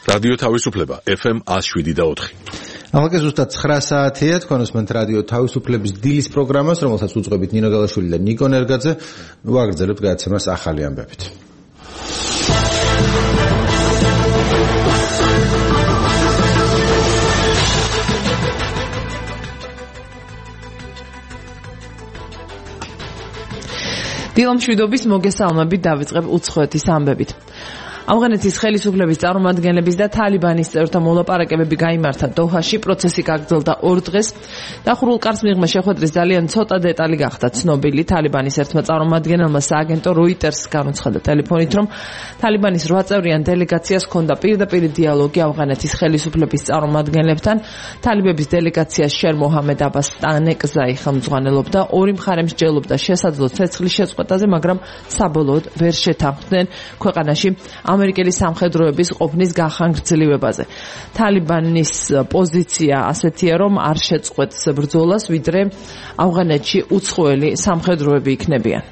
რადიო თავისუფლება FM 107.4. ახლა ზუსტად 9 საათია თქვენ უსმენთ რადიო თავისუფლების დილის პროგრამას, რომელსაც უძღვებით ნინო გალაშვილი და ნიკო ნერგაძე. ვაგრძელებთ გადაცემას ახალი ამბებით. დილამშვიდობის მოგესალმებით, დავიწყებ უცხოეთის ამბებით. ავღანეთის ხელისუფლების წარმომადგენლების და თალიბანის წევრთა მოლაპარაკებები გაიმართა დოჰაში, პროცესი გაგრძელდა 2 დღეს. დახურულ კარს მიღმა შეხვედრის ძალიან ცოტა დეტალი გახდა ცნობილი. თალიბანის ერთმა წარმომადგენელმა სააგენტო როიტერს განუცხადა ტელეფონით, რომ თალიბანის 8 წევრიან დელეგაციას ჰქონდა პირდაპირ დიალოგი ავღანეთის ხელისუფლების წარმომადგენლებთან. თალიბების დელეგაციას შერ მოჰამედ აბას ტანეკზაი ხელმძღვანელობდა. ორი მხარე მსჯელობდა შესაძლო ცეცხლის შეწყვეტაზე, მაგრამ საბოლოოდ ვერ შეთანხმდნენ ქვეყანაში ამერიკელი სამხედროების ყოფნის გახანგრძლივებაზე. თალიბანის პოზიცია ასეთია, რომ არ შეწყვეტს ბრძოლას, ვიდრე ავღანეთში უცხოელი სამხედროები იქნებიან.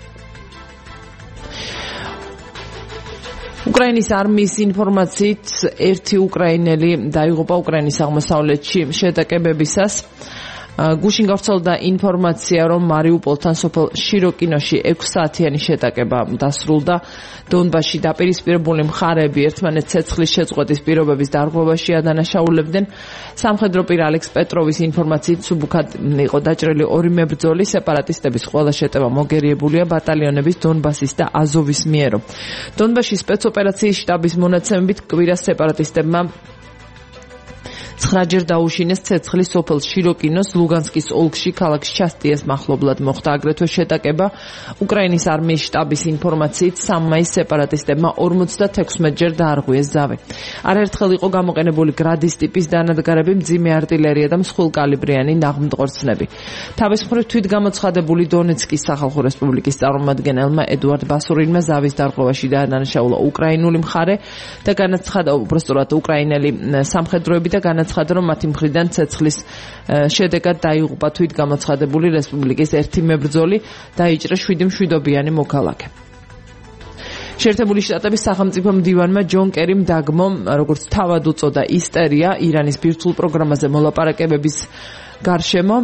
უკრაინის არმიის ინფორმაციით, ერთი უკრაინელი დაიღუპა უკრაინის აღმოსავლეთში შეტაკებებისას. გუშინ გავრცელდა ინფორმაცია, რომ მარიუპოლთან სოფელ შიროკინოში 6 საათიანი შეტაკება დასრულდა. დონბასში დაპირისპირებული მხარეები ერთმანეთს ცეცხლის შეწყვეტის პირობების დარღვევაში ადანაშაულებდნენ. სამხედრო პირ ალექს პეტროვის ინფორმაციით, სუბუქად იყო დაჭრილი 2 მებრძოლი. სეპარატისტების ყველა შეტევა მოგერიებულია ბატალიონების დონბასის და აზოვის მიერო. დონბასში სპეცოპერაციის შტაბის მონაცემებით კვირას სეპარატისტებმა 9 ჯერ დაუშინეს ცეცხლის სოფელ შიროკინოს ლუგანსკის ოლქში ქალაქ შასტიეს მახლობლად მოხდა აგრეთვე შეტაკება. უკრაინის არმიის შტაბის ინფორმაციით 3 მაისს სეპარატისტებმა 56 ჯერ დაარღვიეს ზავი. არაერთხელ იყო გამოყენებული გრადის ტიპის დანადგარები, მძიმე არტილერია და მსხვილკალიბრიანი ნაღმდგორცნები. თავის მხრივ თვითგამოცხადებული დონეცკის სახალხო რესპუბლიკის წარმომადგენელმა ედუარდ ბასურინმა ზავის დარღვევაში დაანაშაულა უკრაინული მხარე და განაცხადა უბრალოდ უკრაინელი სამხედროები და განაცხადა, რომ მათი მხრიდან ცეცხლის შედეგად დაიღუპა თვითგამოცხადებული რესპუბლიკის ერთი მებრძოლი, დაიჭრა 7 მშვიდობიანი მოქალაქე. შეერთებული შტატების სახელმწიფო მდივანმა ჯონ კერიმ დაგმო, როგორც თავად უწოდა ისტერია ირანის ბირთვულ პროგრამაზე მოლაპარაკებების გარშემო,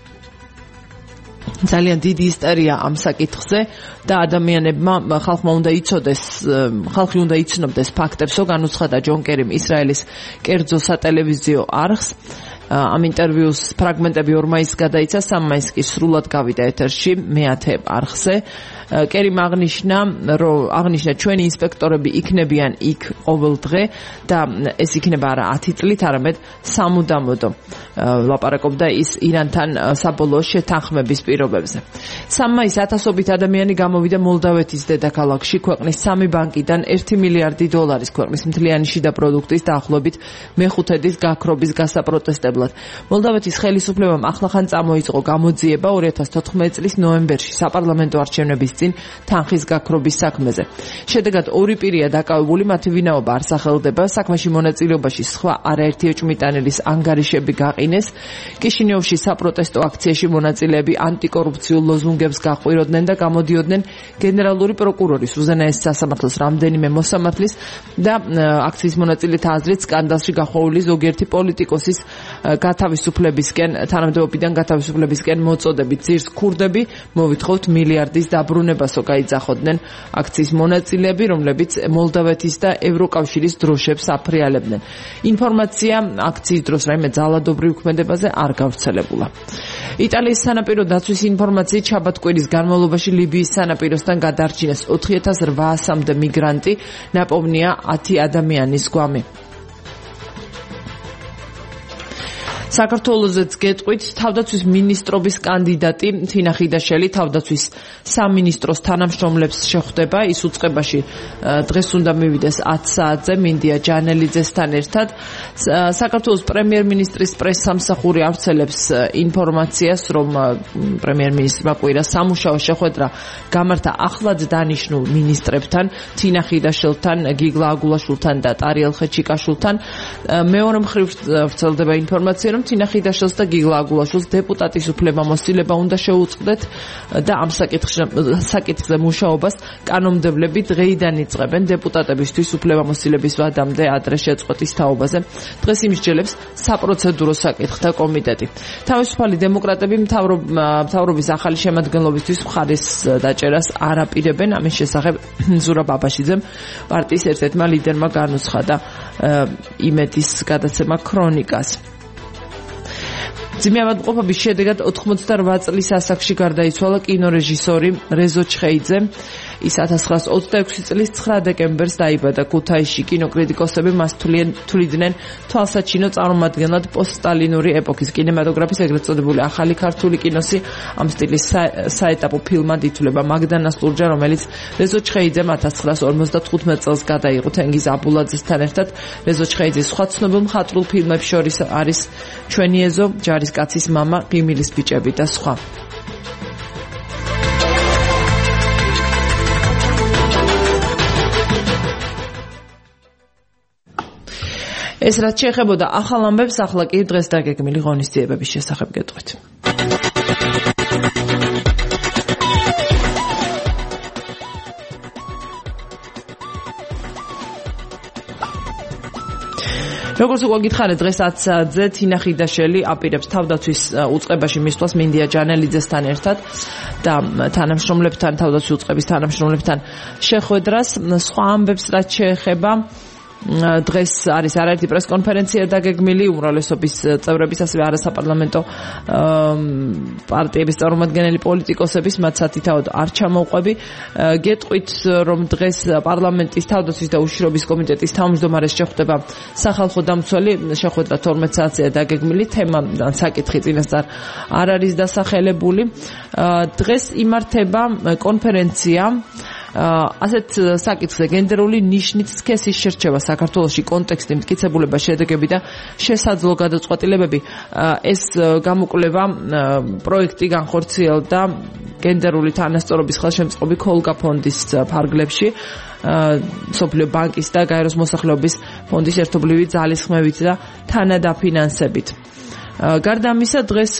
ძალიან დიდი ისტერია ამ საკითხზე და ადამიანებმა ხალხი უნდა იცნობდეს ფაქტებსო, განუცხადა ჯონ კერიმ ისრაელის კერძო სატელევიზიო არხს. ამ ინტერვიუს ფრაგმენტები 2 მაისს გადაიცა, 3 მაისს კი სრულად გავიდა ეთერში მეათე არხზე. კერიმ აღნიშნა ჩვენი ინსპექტორები იქნებიან იქ ყოველ დღე და ეს იქნება არა 10 წლით, არამედ სამუდამოდ. ლაპარაკობდა ის ირანთან საბოლოო შეთანხმების პირობებზე. 3 მაისს ათასობით ადამიანი გამოვიდა მოლდავეთის დედაქალაქში ქვეყნის 3 ბანკიდან $1 მილიარდი ქვეყნის მთლიანი შიდა პროდუქტის დაახლოებით მეხუთედის გაქრობის გასაპროტესტებლად. მოლდავეთის ხელისუფლებამ ახლახან წამოიწყო გამოძიება 2014 წლის ნოემბერში საპარლამენტო არჩევნების წინ თანხის გაქრობის საქმეზე. შედეგად 2 პირია დაკავებული, მათი ვინაობა არ სახელდება. საქმეში მონაწილეობაში სხვა არაერთი ეჭვმიტანილის ანგარიშები გაყინეს. კიშინიოვში საპროტესტო აქციაში მონაწილეები ანტიკორუფციულ ლოზუნგებს გაყვიროდნენ და გამოდიოდნენ გენერალური პროკურორის უზენაეს სასამართლოს რამდენიმე მოსამართლის და აქციის მონაწილეთა აზრით სკანდალში გახვეული ზოგიერთი პოლიტიკოსის თანამდებობიდან გათავისუფლებისკენ მოწოდებით ძირს ქურდები მოვითხოვთ მილიარდის დაბრუნებასო გაიძახოდნენ აქციის მონაწილეები, რომლებიც მოლდავეთის და ევროკავშირის დროშებს აფრიალებდნენ. ინფორმაცია აქციის დროს რაიმე ძალადობრივ ქმედებაზე არ გავრცელებულა. იტალიის სანაპირო დაცვის ინფორმაციით შაბათ-კვირის განმავლობაში ლიბიის სანაპიროსთან გადარჩინეს 4800-მდე მიგრანტი, ნაპოვნია 10 ადამიანის გვამი. საქართველოსაც გეტყვით, თავდაცვის მინისტრობის კანდიდატი თინა ხიდაშელი თავდაცვის სამინისტროს თანამშრომლებს შეხვდება. ის უწყებაში დღეს უნდა მივიდეს 10 საათზე მინდია ჯანელიძესთან ერთად. საქართველოს პრემიერ-მინისტრის პრესსამსახური ავრცელებს ინფორმაციას, რომ პრემიერ-მინისტრმა კვირას სამუშაო შეხვედრა გამართა ახლად დანიშნულ მინისტრებთან, თინა ხიდაშელთან, გიგლა აგულაშვილთან და ტარიელ ხეჩიკაშვილთან. მეორე მხრივ ვრცელდება ინფორმაცია, რომ რომ თინა ხიდაშვილს და გიგლა აგულაშვილს დეპუტატის უფლებამოსილება უნდა შეუწყდეთ და ამ საკითხზე მუშაობას კანონმდებლები დღეიდან იწყებენ დეპუტატებისთვის უფლებამოსილების ვადამდე ადრე შეწყვეტის თაობაზე. დღეს იმსჯელებს საპროცედურო საკითხთა კომიტეტი. თავისუფალი დემოკრატები მთავრობის ახალი შემადგენლობისთვის მხარის დაჭერას არ აპირებენ. ამის შესახებ ზურაბ აბაშიძემ პარტიის ერთ-ერთმა ლიდერმა განუცხადა იმედის გადაცემა ქრონიკას. ძიმე ავადმყოფობის შედეგად 88 წლის ასაკში გარდაიცვალა კინორეჟისორი რეზო ჩხეიძე. ის 1926 წლის 9 დეკემბერს დაიბადა ქუთაისში. კინოკრიტიკოსები მას თვლიდნენ თვალსაჩინო წარმომადგენლად პოსტსტალინური ეპოქის კინემატოგრაფის ეგრეთ წოდებული ახალი ქართული კინოსი ამ სტილის საეტაპო ფილმად ითვლება. მაგდანა სლურჯა, რომელიც რეზო ჩხეიძემ 1955 წელს გადაიღო თენგიზ აბულაძესთან ერთად. რეზო ჩხეიძის სხვა ცნობილ მხატვრულ ფილმებს შორის არის ჩვენი ეზო, ჯარისკაცის მამა, ღიმილის ბიჭები და სხვა. ეს რაც შეეხებოდა ახალ ამბებს, ახლა კი დღეს დაგეგმილი ღონისძიებების შესახებ გეტყვით. როგორც უკვე გითხარით, დღეს 10 საათზე თინა ხიდაშვილი აპირებს თავდაცვის უწყებაში მისვლას მინდია ჯანელიძესთან ერთად და თანამშრომლებთან, თავდაცვის უწყების თანამშრომლებთან შეხვედრას. სხვა ამბებს რაც შეეხება, დღეს არის არაერთი პრესკონფერენცია დაგეგმილი უმრავლესობის წევრების, ასევე არასაპარლამენტო პარტიების წარმომადგენელი პოლიტიკოსების, მათ სათითაოდ არ ჩამოვყვები. გეტყვით, რომ დღეს პარლამენტის თავდაცვის და უშიშროების კომიტეტის თავმჯდომარეს შეხვდება სახალხო დამცველი. შეხვედრა 12 საათზეა დაგეგმილი. თემა ან საკითხი წინასწარ არ არის დასახელებული. დღეს იმართება კონფერენცია ასეთ საკითხზე გენდერული ნიშნით სქესის შერჩევა საქართველოში, კონტექსტი, მტკიცებულება, შედეგები და შესაძლო გადაწყვეტილებები. ეს გამოკვლევა პროექტი განხორციელდა გენდერული თანასწორობის ხელშემწყობი ქოლგა ფონდის ფარგლებში, სოფლიო ბანკის და გაეროს მოსახლეობის ფონდის ერთობლივი ძალისხმევით და თანადაფინანსებით. გარდა ამისა, დღეს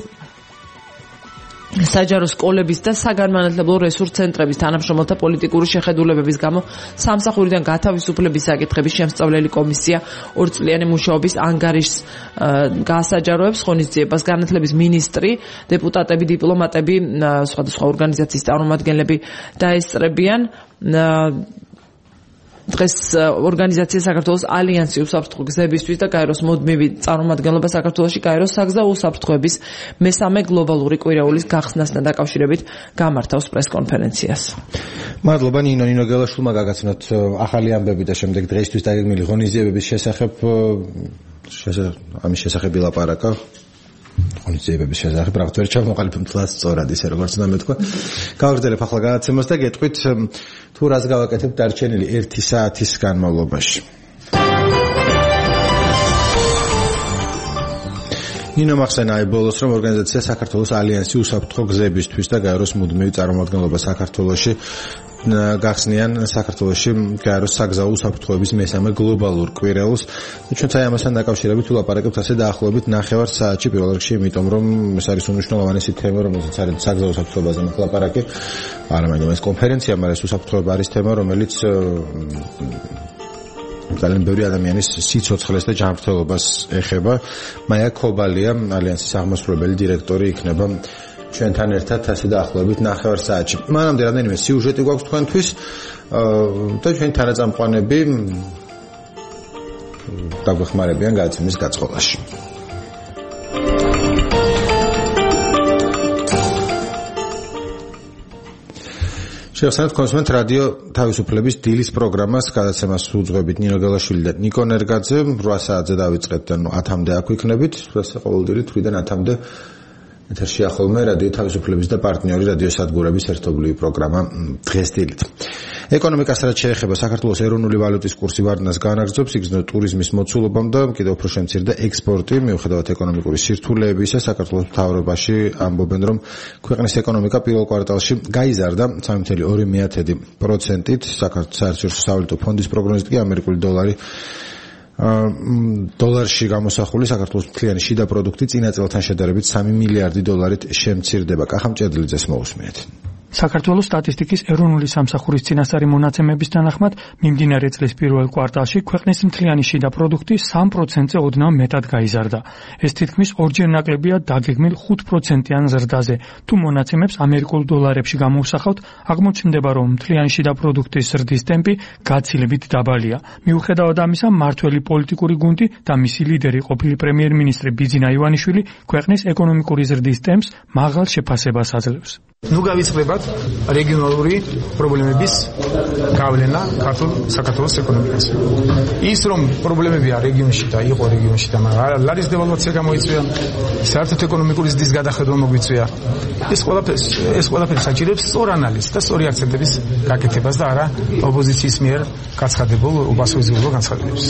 საჯარო სკოლების და საგანმანათლებლო რესურს ცენტრების თანამშრომელთა პოლიტიკური შეხედულებების გამო სამსახურიდან გათავისუფლების საკითხების შემსწავლელი კომისია 2 წლიანი მუშაობის ანგარიშს გაასაჯაროებს. ღონისძიებას განათლების მინისტრი, დეპუტატები, დიპლომატები, სხვადასხვა ორგანიზაციის წარმომადგენლები დაესწრებიან. დღეს ორგანიზაცია საქართველოს ალიანსი უსაფრთხო გზებისთვის და გაეროს მუდმივი წარმომადგენლობა საქართველოში გაეროს საგზაო უსაფრთხოების მესამე გლობალური კვირაულის გახსნასთან დაკავშირებით გამართავს პრესკონფერენციას. მადლობა ნინო გელაშვილმა გაგაცნოთ ახალი ამბები და შემდეგ დღეისთვის დაგეგმილი ღონისძიებების შესახებ ამის შესახებ ილაპარაკა. ღონისძიებების შესახებ რაღაც ვერ ჩამოყალიბებთ თლას სწორად ისე როგორც უნდა მეთქვა. გავაგრძელებ ახლა გადაცემას და გეტყვით თუ რას გავაკეთებ დარჩენილი 1 საათის განმავლობაში. ნინო მახსენა აიბოლოს, რომ ორგანიზაცია საქართველოს ალიანსი უსაფრთხო გზებისთვის და გაეროს მუდმივი წარმომადგენლობა საქართველოში გახსნიან საქართველოში გაეროს საგზაო უსაფრთხოების მესამე გლობალურ კვირაულს. ჩვენც აი ამასთან დაკავშირებით ვილაპარაკებთ ასე დაახლოებით 9 საათში, პირველ რიგში, იმიტომ რომ ეს არის უმნიშვნელოვანესი თემა, რომელსაც არის საგზაო უსაფრთხოებაზე ლაპარაკი. არა მაგრამ ეს კონფერენცია, მაგრამ ეს უსაფრთხოება არის თემა, რომელიც ძალიან ბევრი ადამიანის სიცოცხლეს და ჯანმრთელობას ეხება. მაია ქობალია, ალიანსის აღმასრულებელი დირექტორი იქნება ჩვენთან ერთად ასე დაახლოებით 9 საათში. მანამდე რამდენიმე სიუჟეტი გვაქვს თქვენთვის და ჩვენი თანაწამყვანები დაგვეხმარებიან გადაცემის გაწყობაში. შევახსენებთ კონსუმენტ რადიო თავისუფლების დილის პროგრამას, გადაცემას უძღვებით ნინო გელაშვილი და ნიკო ნერგაძე. 8 საათზე დავიწყეთ, ანუ 10-მდე აქ ვიქნებით. ეს ყოველდღიური 8-დან 10-მდე ეთერში ახალმე რადიო თავისუფლების და პარტნიორი რადიო სადგურების ერთობლივი პროგრამა დღეს დილით. ეკონომიკას რაც შეეხება, საქართველოს ეროვნული ვალუტის კურსი ვარდნას განაგრძობს, იგრძნო ტურიზმის მოცულობამ და კიდევ უფრო შემცირდა ექსპორტი. მიუხედავად ეკონომიკური სირთულეებისა, საქართველოს მთავრობაში ამბობენ, რომ ქვეყნის ეკონომიკა პირველ კვარტალში გაიზარდა 3.2%-ით. საერთაშორისო სავალუტო ფონდის პროგნოზით კი ამერიკული დოლარი დოლარში გამოსახული საქართველოს მთლიანი შიდა პროდუქტი წინა წელთან შედარებით 3 მილიარდი დოლარით შემცირდება. კახა მჭედლიძეს მოусმენთ. საქართველოს სტატისტიკის ეროვნული სამსახურის წინასწარი მონაცემების თანახმად, მიმდინარე წლის პირველ კვარტალში ქვეყნის მთლიანი შიდა პროდუქტი 3%-ზე ოდნავ მეტად გაიზარდა. ეს თითქმის ორჯერ ნაკლებია დაგეგმილ 5%-იან ზრდაზე. თუ მონაცემებს ამერიკულ დოლარებში გამოვსახავთ, აღმოჩნდება, რომ მთლიანი შიდა პროდუქტის ზრდის ტემპი გაცილებით დაბალია. მიუხედავად ამისა, მმართველი პოლიტიკური გუნდი და მისი ლიდერი ყოფილი პრემიერ-მინისტრი ბიძინა ივანიშვილი ქვეყნის ეკონომიკური ზრდის ტემპს მაღალ შეფასებას აძლევს. ნუ გავიწყდებათ რეგიონალური პრობლემების გავლენა საქართველოს ეკონომიკაზე. ის რომ პრობლემებია რეგიონში და იყო რეგიონში და ლარის დევალვაცია გამოიწვია, საერთოდ ეკონომიკური ზრდის გადახედვა მოგვიწვია. ეს ყველაფერი საჭიროებს სწორ ანალიზს და სწორი აქცენტების გაკეთებას და არა ოპოზიციის მიერ გაცხადებულ უბასოიზმურ განცხადებებს.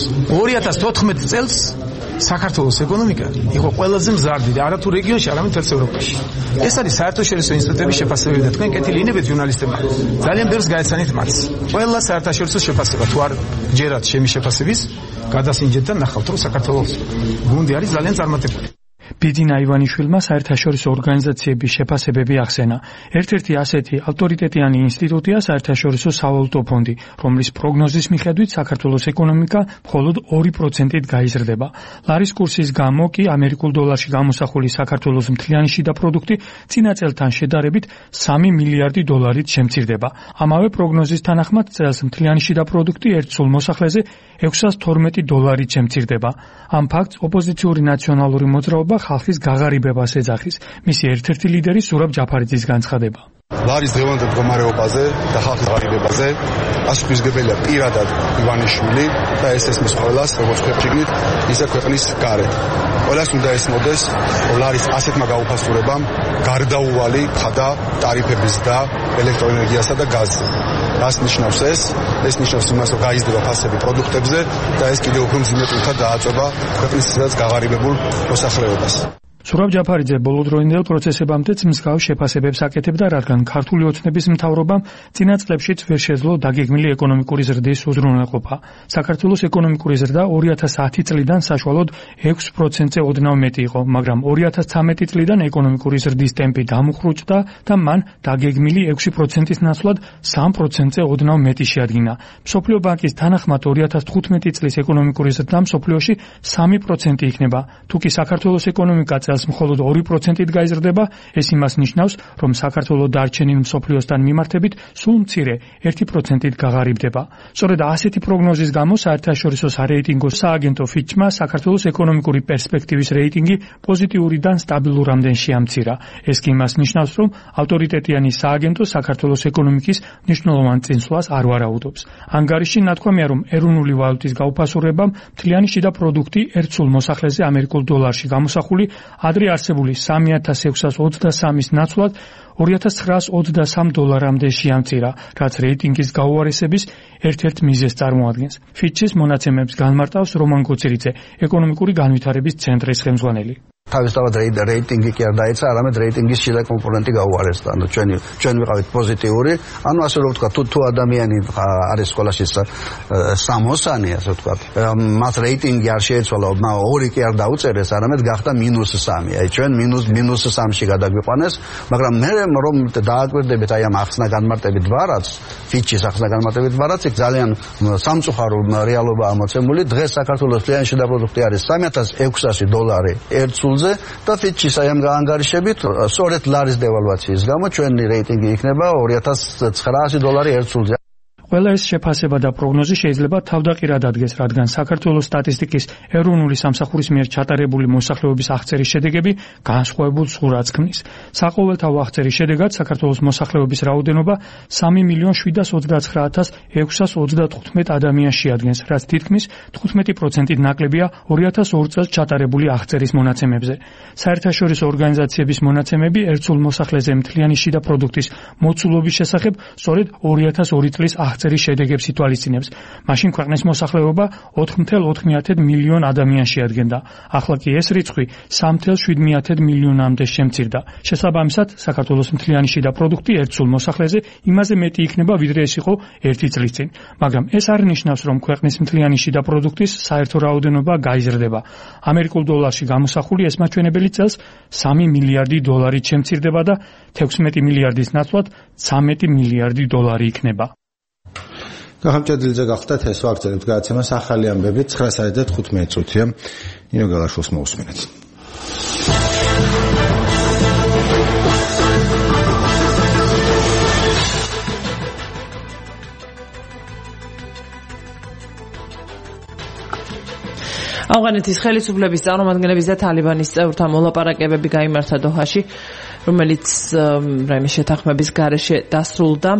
2014 წელს საქართველოს ეკონომიკა იყო ყველაზე მზარდი და არა თუ რეგიონში, არამედ მთელ ევროპაში. ეს არის საერთაშორისო ინსტიტუტების შეფასებები და თქვენ კეთილი ინებით ჟურნალისტებმა ძალიან ბევრს გაეცანით მათ. ყველა საერთაშორისო შეფასება თუ არ ჯერათ ჩემი შეფასების გადასინჯეთ და ნახავთ რომ საქართველოს გუნდი არის ძალიან წარმატებული. ბიძინა ივანიშვილმა საერთაშორისო ორგანიზაციების შეფასებები ახსენა. ერთ-ერთი ასეთი ავტორიტეტიანი ინსტიტუტია საერთაშორისო სავალუტო ფონდი, რომლის პროგნოზის მიხედვით საქართველოს ეკონომიკა მხოლოდ 2%-ით გაიზრდება. ლარის კურსის გამო კი ამერიკულ დოლარში გამოსახული საქართველოს მთლიანი შიდა პროდუქტი წინა წელთან შედარებით 3 მილიარდი დოლარით შემცირდება. ამავე პროგნოზის თანახმად წელს მთლიანი შიდა პროდუქტი ერთ სულ მოსახლეზე 612 დოლარით შემცირდება. ამ ფაქტს ოპოზიციური ნაციონალური მოძრაობა ხალხის გაღარიბებას ეძახის. მისი ერთ-ერთი ლიდერი ზურაბ ჯაფარიძის განცხადება. ლარის დღევანდელ მდგომარეობაზე და ხალხის გაღარიბებაზე პასუხისმგებელია პირადად ივანიშვილი და ეს ესმის ყველას, როგორც ქვეყნით, ისე ქვეყნის გარეთ. ყველას უნდა ესმოდეს, რომ ლარის ასეთმა გაუფასურებამ გარდაუვალი ხადა ტარიფების და ელექტროენერგიასა და გაზზე. რას ნიშნავს ეს? ეს ნიშნავს იმას, რომ გაიზრდება ფასები პროდუქტებზე და ეს კიდევ უფრო მძიმე წუთად დააწובה ქვეყნის ისედაც გაღარიბებულ მოსახლეობას. ზურაბ ჯაფარიძე ბოლოდროინდელ პროცესებამდეც მსგავს შეფასებებს აკეთებდა, რადგან ქართული ოცნების მთავრობამ წინა წლებშიც ვერ შეძლო დაგეგმილი ეკონომიკური ზრდის უზრუნველყოფა. საქართველოს ეკონომიკური ზრდა 2010 წლიდან საშუალოდ 6%-ზე ოდნავ მეტი იყო, მაგრამ 2013 წლიდან ეკონომიკური ზრდის ტემპი დამუხრუჭდა და მან დაგეგმილი 6%-ის ნაცვლად 3%-ზე ოდნავ მეტი შეადგინა. მსოფლიო ბანკის თანახმად 2015 წლის ეკონომიკური ზრდა მსოფლიოში 3% იქნება. თუკი საქართველოს ეკონომიკა წელს მხოლოდ 2%-ით გაიზრდება, ეს იმას ნიშნავს, რომ საქართველოს დარჩენილ მსოფლიოსთან მიმართებით სულ მცირე 1%-ით გაღარიბდება. სწორედ ასეთი პროგნოზის გამო საერთაშორისო სარეიტინგო სააგენტო ფიჩმა საქართველოს ეკონომიკური პერსპექტივის რეიტინგი პოზიტიურიდან სტაბილურამდე შეამცირა. ეს კი იმას ნიშნავს, რომ ავტორიტეტიანი სააგენტო საქართველოს ეკონომიკის მნიშვნელოვან წინსვლას არ ვარაუდობს. ანგარიში ნათქვამია, რომ ეროვნული ვალუტის გაუფასურებამ მთლიანი შიდა პროდუქტი ერთ სულ მოსახლეზე ამერიკულ დოლარში გამოსახული ადრე არსებული 3623-ის ნაცვლად 2923 დოლარამდე შეამცირა, რაც რეიტინგის გაუარესების ერთ-ერთ მიზეზს წარმოადგენს. ფიჩის მონაცემებს განმარტავს რომან კუციძე, ეკონომიკური განვითარების ცენტრის ხელმძღვანელი. თავისთავად რეიტინგი კი არ დაეცა, არამედ რეიტინგის შიდა კომპონენტი გაუარესდა. ანუ ჩვენ ვიყავით პოზიტიური, ანუ ასე რომ ვთქვა, თუ ადამიანი არის სკოლაში 60-ანი, ასე ვთქვა, მათ რეიტინგი არ შეეცვალა, 2 კი არ დაუწერეს, არამედ გახდა -3. აი ჩვენ -3-ში გადაგვიყვანეს, მაგრამ მე რომ დააკვირდებით აი ამ ახსნა განმარტებით ვარაც, ფიჩის ახსნა განმარტებით ვარაც, იქ ძალიან სამწუხარო რეალობაა მოცემული. დღეს საქართველოს მთლიანი შიდა პროდუქტი არის 3600 დოლარი ერთ სულზე და ფიჩის აი ამ ანგარიშებით სწორედ ლარის დევალვაციის გამო ჩვენი რეიტინგი იქნება 2900 დოლარი ერთ სულზე. ყველა ეს შეფასება და პროგნოზი შეიძლება თავდაყირად ადგეს, რადგან საქართველოს სტატისტიკის ეროვნული სამსახურის მიერ ჩატარებული მოსახლეობის აღწერის შედეგები განსხვავებულ სურათს ქმნის. საყოველთაო აღწერის შედეგად საქართველოს მოსახლეობის რაოდენობა 3.729.635 ადამიანს შეადგენს, რაც თითქმის 15%-ით ნაკლებია 2002 წელს ჩატარებული აღწერის მონაცემებზე. საერთაშორისო ორგანიზაციების მონაცემები ერთ სულ მოსახლეზე მთლიანი შიდა პროდუქტის მოცულობის შესახებ სწორედ 2002 წლის აღწერის შედეგებს ითვალისწინებს. მაშინ ქვეყნის მოსახლეობა 4,4 მილიონ ადამიანს შეადგენდა. ახლა კი ეს რიცხვი 3,7 მილიონამდე შემცირდა. შესაბამისად, საქართველოს მთლიანი შიდა პროდუქტი ერთ სულ მოსახლეზე იმაზე მეტი იქნება, ვიდრე ეს იყო 1 წლის წინ. მაგრამ ეს არ ნიშნავს, რომ ქვეყნის მთლიანი შიდა პროდუქტის საერთო რაოდენობა გაიზრდება. ამერიკულ დოლარში გამოსახული ეს მაჩვენებელი წელს 3 მილიარდი დოლარით შემცირდება და 16 მილიარდის ნაცვლად 13 მილიარდი დოლარი იქნება. გახამჭადილზე გახდათ ეს ვაგრძელებთ გადაცემას ახალი ამბები 9:15 წუთია. ნინო გალაშვილს მოусმინეთ. ავღანეთის ხელისუფლების წარმომადგენლების და თალიბანის წევრთა მოლაპარაკებები გაიმართა დოჰაში, რომელიც რაიმე შეთანხმების გარეშე დასრულდა.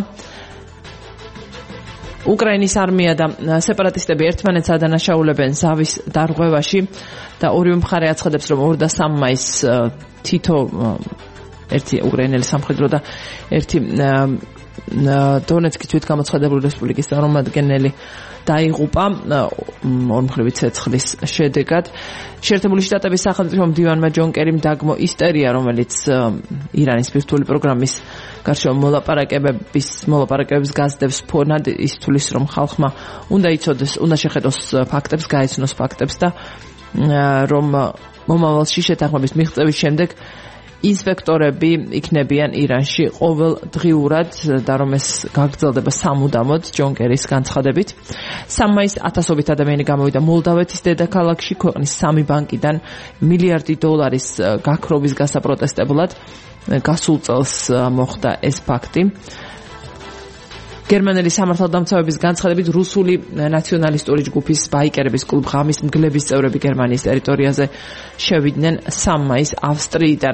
უკრაინის არმია და სეპარატისტები ერთმანეთს ადანაშაულებენ ზავის დარღვევაში და ორივე მხარე აცხადებს, რომ 2 და 3 მაისს თითო ერთი უკრაინელი სამხედრო და ერთი დონეცკის თვითგამოცხადებული რესპუბლიკის წარმომადგენელი დაიღუპა ორმხრივი ცეცხლის შედეგად. შეერთებული შტატების სახელმწიფო მდივანმა ჯონ კერიმ დაგმო ისტერია, რომელიც ირანის ბირთვული პროგრამის გარშემო მოლაპარაკებების გაზდებს ფონად ის თulis, რომ ხალხმა უნდა შეხედოს ფაქტებს, გაეცნოს ფაქტებს და რომ მომავალში შეთანხმების მიღწევის შემდეგ ინსპექტორები იქნებიან ირანში ყოველდღიურად და რომ ეს გაგრძელდება სამუდამოდ ჯონ კერის განცხადებით. 3 მაისს ათასობით ადამიანი გამოვიდა მოლდავეთის დედაქალაქში ქვეყნის 3 ბანკიდან მილიარდი დოლარის გაქრობის გასაპროტესტებლად. გასულ წელს მოხდა ეს ფაქტი. გერმანელი სამართალდამცავების განცხადებით რუსული ნაციონალისტური ჯგუფის ბაიკერების კლუბ ღამის მგლების წევრები გერმანიის ტერიტორიაზე შევიდნენ 3 მაისს ავსტრიიდან.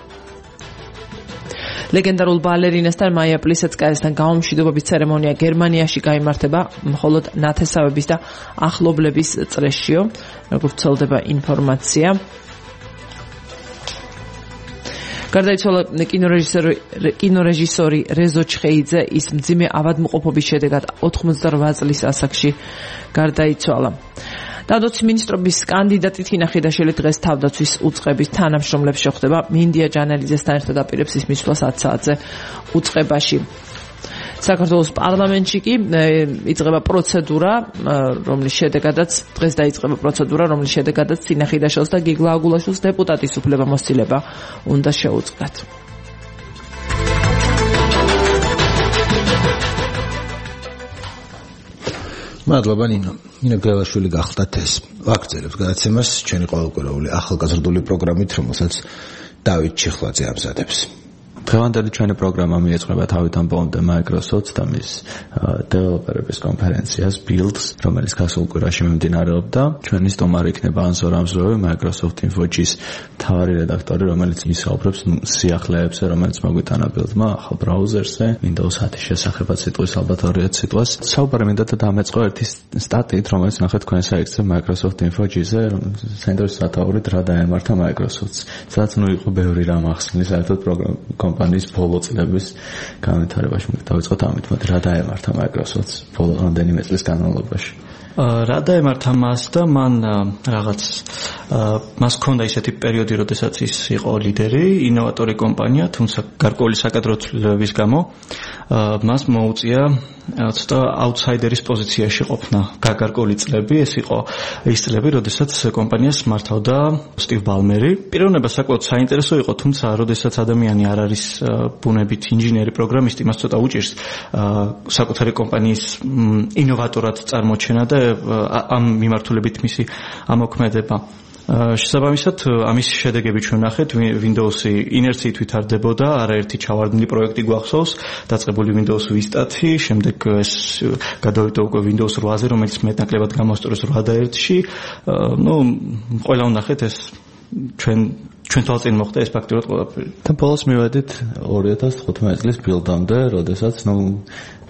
ლეგენდარულ ბალერინასთან მაია პლისეცკაიასთან გაუმშვიდობების ცერემონია გერმანიაში გაიმართება მხოლოდ ნათესავების და ახლობლების წრეშიო, როგორც ვრცელდება ინფორმაცია. გარდაიცვალა კინორეჟისორი რეზო ჩხეიძე, ის მძიმე ავადმყოფობის შედეგად 88 წლის ასაკში გარდაიცვალა. დადოცის მინისტრობის კანდიდატი თინა ხიდაშელი დღეს თავდაცვის უწყების თანამშრომლებს შეხვდება. მინდია ჯანელიძესთან ერთად აპირებს ის მისვლას 10 საათზე უწყებაში. საქართველოს პარლამენტში კი იწყება პროცედურა, რომლის შედეგადაც დღეს დაიწყება პროცედურა, რომლის შედეგადაც თინა ხიდაშელს და გიგლა აგულაშვილს დეპუტატის უფლებამოსილება უნდა შეუწყდათ. მადლობა ნინო. ნინო გელაშვილი გახლდათ ეს. ვაგრძელებთ გადაცემას ჩვენი ყოველკვირეული ახალგაზრდული პროგრამით, რომელსაც დავით ჩიხლაძე ამზადებს. დღევანდელი ჩვენი პროგრამა მიეწყება თავიდან ბოლომდე Microsoft და მის დეველოპერების კონფერენციას Builds, რომელიც გასულ კვირაში მიმდინარეობდა. ჩვენი სტუმარი იქნება ანზორ ამზროვი, Microsoft Info-ს მთავარი რედაქტორი, რომელიც ისაუბრებს სიახლეებზე, რომელიც მოგვიტანა Build-მა ახალ ბრაუზერზე, Windows 10-ის შესახებაც სიტყვის ალბათ 2 სიტყვას. საუბარი მინდა და დამეწყო ერთი სტატიით, რომელიც ნახეთ თქვენ საიტზე Microsoft Info-ზე, საინტერესო სათაურით რა დაემართა Microsoft-ს. სადაც იყო ბევრი რამ ახსნის საერთოდ კომპანიის ბოლო წლების განვითარებაში. დავიწყოთ ამით, მოდი რა დაემართა Microsoft-ს ბოლო რამდენიმე წლის განმავლობაში. რა დაემართა მას და მან რაღაც მას ჰქონდა ისეთი პერიოდი, როდესაც ის იყო ლიდერი, ინოვატორი კომპანია, თუმცა გარკვეული საკადრო ცვლილებების გამო მას მოუწია ცოტა აუთსაიდერის პოზიციაში ყოფნა. გარკვეული წლები ეს იყო ის წლები, როდესაც კომპანიას მართავდა სტივ ბალმერი. პიროვნება საკმაოდ საინტერესო იყო, თუმცა როდესაც ადამიანი არ არის ბუნებით ინჟინერი, პროგრამისტი, მას ცოტა უჭირს საკუთარი კომპანიის ინოვატორად წარმოჩენა და ამ მიმართულებით მისი ამოქმედება. შესაბამისად, ამის შედეგები ჩვენ ნახეთ, Windows-ი ინერციით ვითარდებოდა, არაერთი ჩავარდნილი პროექტი გვახსოვს, დაწყებული Windows Vista, შემდეგ ეს გადავიდა უკვე Windows 8-ზე, რომელიც მეტნაკლებად გამოსწორეს 8.1-ში. ყველა ვნახეთ ეს ჩვენ თვალწინ მოხდა ეს ფაქტურად ყველაფერი. და ბოლოს მივედით 2015 წლის Build-ამდე, როდესაც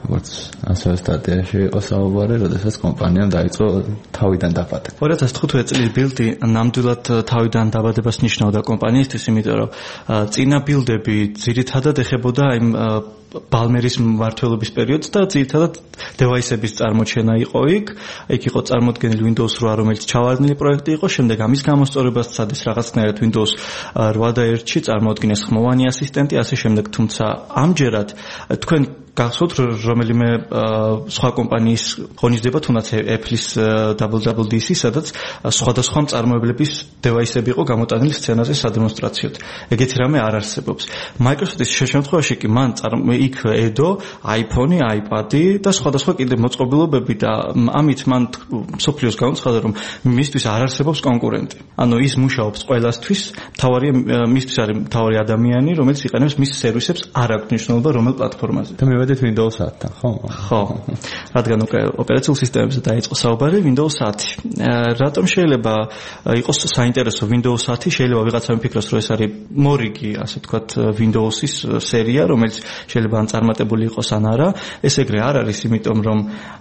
როგორც ასევე სტატიაში იყო საუბარი, როდესაც კომპანიამ დაიწყო თავიდან დაბადება. 2015 წლის ბილდი ნამდვილად თავიდან დაბადებას ნიშნავდა კომპანიისთვის, იმიტომ რომ წინა ბილდები ძირითადად ეხებოდა იმ ბალმერის მმართველობის პერიოდს და ძირითადად დევაისების წარმოჩენა იყო იქ იყო წარმოდგენილი Windows 8, რომელიც ჩავარდნილი პროექტი იყო, შემდეგ ამის გამოსწორებას სცადეს რაღაცნაირად Windows 8 და 1-ში წარმოადგინეს ხმოვანი ასისტენტი, ასე შემდეგ, თუმცა ამჯერად თქვენ გახსოვთ რომელიმე სხვა კომპანიის ღონისძიება, თუნდაც Apple-ის WWDC, სადაც სხვადასხვა მწარმოებლების დევაისები იყო გამოტანილი სცენაზე სადემონსტრაციოდ. ეგეთი რამე არ არსებობს. Microsoft-ის შემთხვევაში კი მან იქ Edo, iPhone, iPad-ი და სხვადასხვა კიდევ მოწყობილობები და ამით მან მსოფლიოს გამოცხადა, რომ მისთვის არ არსებობს კონკურენტი. ანუ ის მუშაობს ყველასთვის, მისთვის არის მთავარი ადამიანი, რომელიც იყენებს მის სერვისებს, არ აქვს მნიშვნელობა რომელ პლატფორმაზე. მივედით Windows 10-თან, ხო? ხო. რადგან ოპერაციულ სისტემებზე დაიწყო საუბარი Windows 10. რატომ შეიძლება იყოს საინტერესო Windows 10? შეიძლება ვიღაცა მიფიქროს, რომ ეს არის მორიგი, ასე ვთქვათ, Windows-ის სერია, რომელიც შეიძლება ან წარმატებული იყოს ან არა. ეს ეგრე არ არის, იმიტომ რომ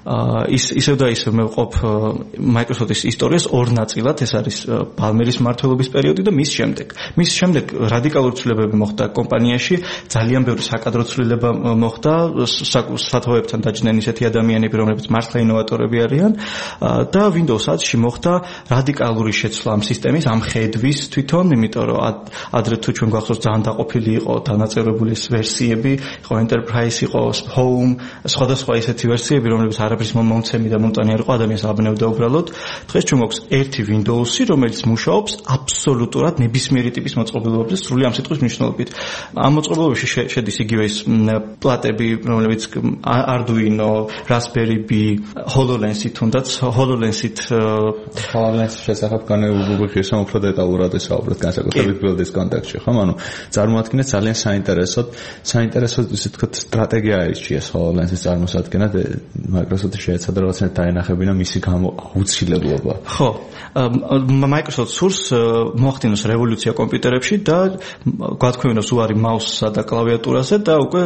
ისევ და ისევ მევყოფ Microsoft-ის ისტორიას ორ ნაწილად, ეს არის ბალმერის მმართველობის პერიოდი და მის შემდეგ. მის შემდეგ რადიკალური ცვლილებები მოხდა კომპანიაში, ძალიან ბევრი საკადრო ცვლილება მოხდა სათხოვებთან დაჯდნენ ისეთი ადამიანები, რომლებიც მართლა ინოვატორები არიან და Windows 10-ში მოხდა რადიკალური შეცვლა ამ სისტემის, ამ ხედვის თვითონ, იმიტომ რომ ადრე თუ ჩვენ გვახსოვს ძალიან დაყოფილი იყო დანაწევრებული ვერსიები, იყო Enterprise, იყო Home, სხვადასხვა ისეთი ვერსიები, რომლებიც არაფრის მომცემი და მომტანი არ იყო, ადამიანს აბნევდა უბრალოდ. დღეს ჩვენ გვაქვს ერთი Windows-ი, რომელიც მუშაობს აბსოლუტურად ნებისმიერი ტიპის მოწყობილობებზე, სრული ამ სიტყვის მნიშვნელობით. ამ მოწყობილობებში შედის იგივე ის პლატები, რომლებიც Arduino, Raspberry Pi, HoloLens-ი თუნდაც HoloLens-ით HoloLens-ის შესახებ განვიხილოთ უფრო დეტალურად ესაუბროთ განსაკუთრებით ბილდის კონტექსტში, ხო? ანუ წარმოადგენს ძალიან საინტერესო ისე თქვა სტრატეგია აირჩიეს HoloLens-ის წარმოსადგენად Microsoft-ი შეეცადა რაღაცნაირად დაენახებინა მისი აუცილებლობა. ხო. Microsoft სურს მოახდინოს რევოლუცია კომპიუტერებში და გვათქვამინოს უარი მაუსსა და კლავიატურაზე და უკვე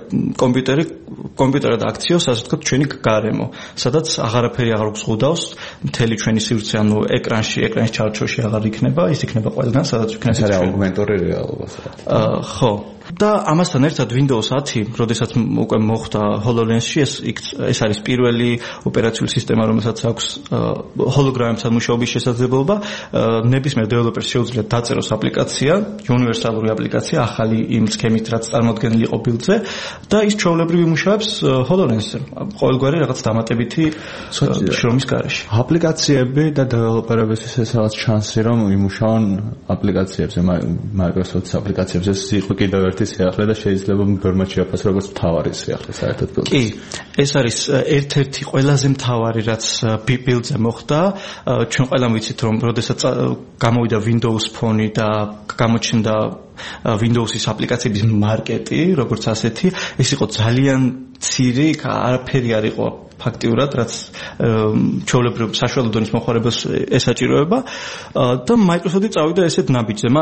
კომპიუტერად აქციოს, ასე ვთქვათ, ჩვენი გარემო, სადაც აღარაფერი აღარ გზღუდავს, მთელი ჩვენი სივრცე, ანუ ეკრანის ჩარჩოში აღარ იქნება, ის იქნება ყველგან, სადაც იქნება აუგმენტური რეალობა. ხო. და ამასთან ერთად Windows 10, როდესაც უკვე მოხდა HoloLens-ში, ეს არის პირველი ოპერაციული სისტემა, რომელსაც აქვს ჰოლოგრამებთან მუშაობის შესაძლებლობა. ნებისმიერ დეველოპერს შეუძლია დაწეროს აპლიკაცია, უნივერსალური აპლიკაცია, ახალი იმ სქემით, რაც წარმოდგენილი იყო ბილდზე და ის ჩვეულებრივ იმუშავებს HoloLens-ზე. ყოველგვარი რაღაც დამატებითი შრომის გარეშე. აპლიკაციები და დეველოპერებისთვის ეს რაღაც შანსი, რომ იმუშაონ აპლიკაციებზე, Microsoft-ის აპლიკაციებზე, ეს იყო კიდევ ერთი სიახლე და შეიძლება ბევრმა შეაფასოს როგორც მთავარი სიახლე საერთოდ ბილდზე. კი, ეს არის ერთ-ერთი ყველაზე მთავარი, რაც ბილდზე მოხდა. ჩვენ ყველამ ვიცით, რომ როდესაც გამოვიდა Windows Phone და გამოჩნდა Windows-ის აპლიკაციების მარკეტი, როგორც ასეთი, ეს იყო ძალიან მცირე, არაფერი არ იყო ფაქტიურად, რაც ჩვეულებრივ საშუალო დონის მოხმარებელს ესაჭიროება და Microsoft-ი წავიდა ესეთ ნაბიჯზე. მან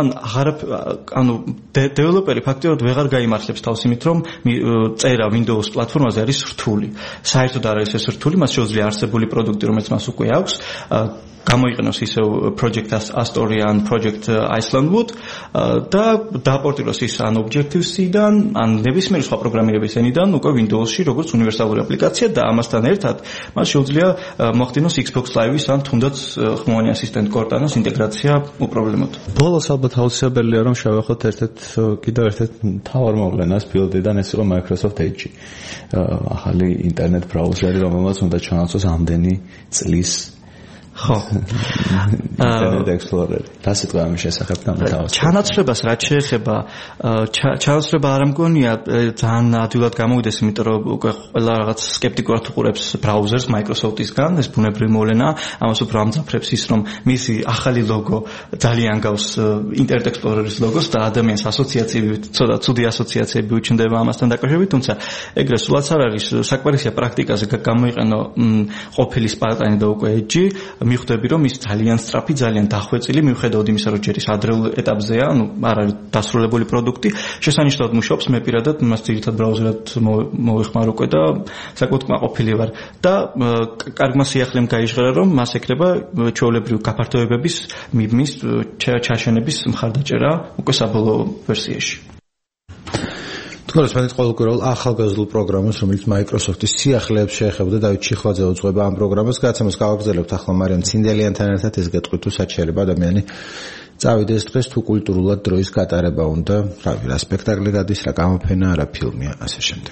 დეველოპერი ფაქტიურად ვეღარ გაიმართლებს თავს იმით, რომ წერა Windows პლატფორმაზე არის რთული. საერთოდ არ არის ეს რთული, მას შეუძლია არსებული პროდუქტი, რომელიც მას უკვე აქვს, გამოიყენოს ისევ Project Astoria ან Project Icelandwood და დააპორტიროს ის ან Objective-C-დან, ან ნებისმიერი სხვა პროგრამირების ენიდან უკვე Windows-ში როგორც უნივერსალური აპლიკაცია და ამასთან ერთად მას შეუძლია მოახდინოს Xbox Live-ის ან თუნდაც ხმოვანი ასისტენტ Cortana-ს ინტეგრაცია უპრობლემოდ. ბოლოს ალბათ აუცილებელია რომ შევეხოთ კიდევ ერთ მთავარ მოვლენას ბილდიდან, ეს იყო Microsoft Edge. ახალი ინტერნეტ ბრაუზერი, რომელმაც უნდა ჩაანაცვლოს ამდენი წლის ხო. Internet Explorer. რა სიტყვა ამის შესახებ დამთავრდა? ჩანაცვლებას რაც შეეხება, ჩანაცვლება არ მგონია ძალიან ადვილად გამოვიდეს, იმიტომ რომ უკვე ყველა რაღაც სკეპტიკურად უყურებს ბრაუზერს Microsoft-ისგან, ეს ბუნებრივი მოვლენაა. ამას უფრო ამძაფრებს ის, რომ მისი ახალი ლოგო ძალიან გავს Internet Explorer-ის ლოგოს და ადამიანს ასოციაციები, ცოტა ცუდი ასოციაციები უჩნდება ამასთან დაკავშირებით, თუმცა ეგრე სულაც არ არის, საკმარისია პრაქტიკაზე გამოიყენო ყოფილი Spartan და უკვე Edge. მივხვდები რომ ის ძალიან სწრაფი, ძალიან დახვეწილი, მიუხედავად იმისა რომ ჯერ ის ადრეულ ეტაპზეა, არ არის დასრულებული პროდუქტი, შესანიშნავად მუშაობს. მე პირადად მას ძირითად ბრაუზერად მოვიხმარ უკვე და საკუთარ კმაყოფილი ვარ და კარგმა სიახლემ გაიჟღერა რომ მას ეკრება ჩვეულებრივი გაფართოებების მიბმის ჩაშენების მხარდაჭერა უკვე საბოლოო ვერსიაში. თქოს მე ყოველკვირეულ ახალგაზრდულ პროგრამას რომელიც Microsoft-ის სიახლეებს შეეხებოდა დავით ჩიხვაძე უძღვება ამ პროგრამას გადაცემას გავაგრძელებთ ახლა მარიამ ცინდელიანთან ერთად ეს გეტყვით თუ სად შეიძლება ადამიანი წავიდეს დღეს თუ კულტურულად დროის გატარება უნდა რა სპექტაკლი გადის რა გამოფენა რა ფილმია ასე შემდეგ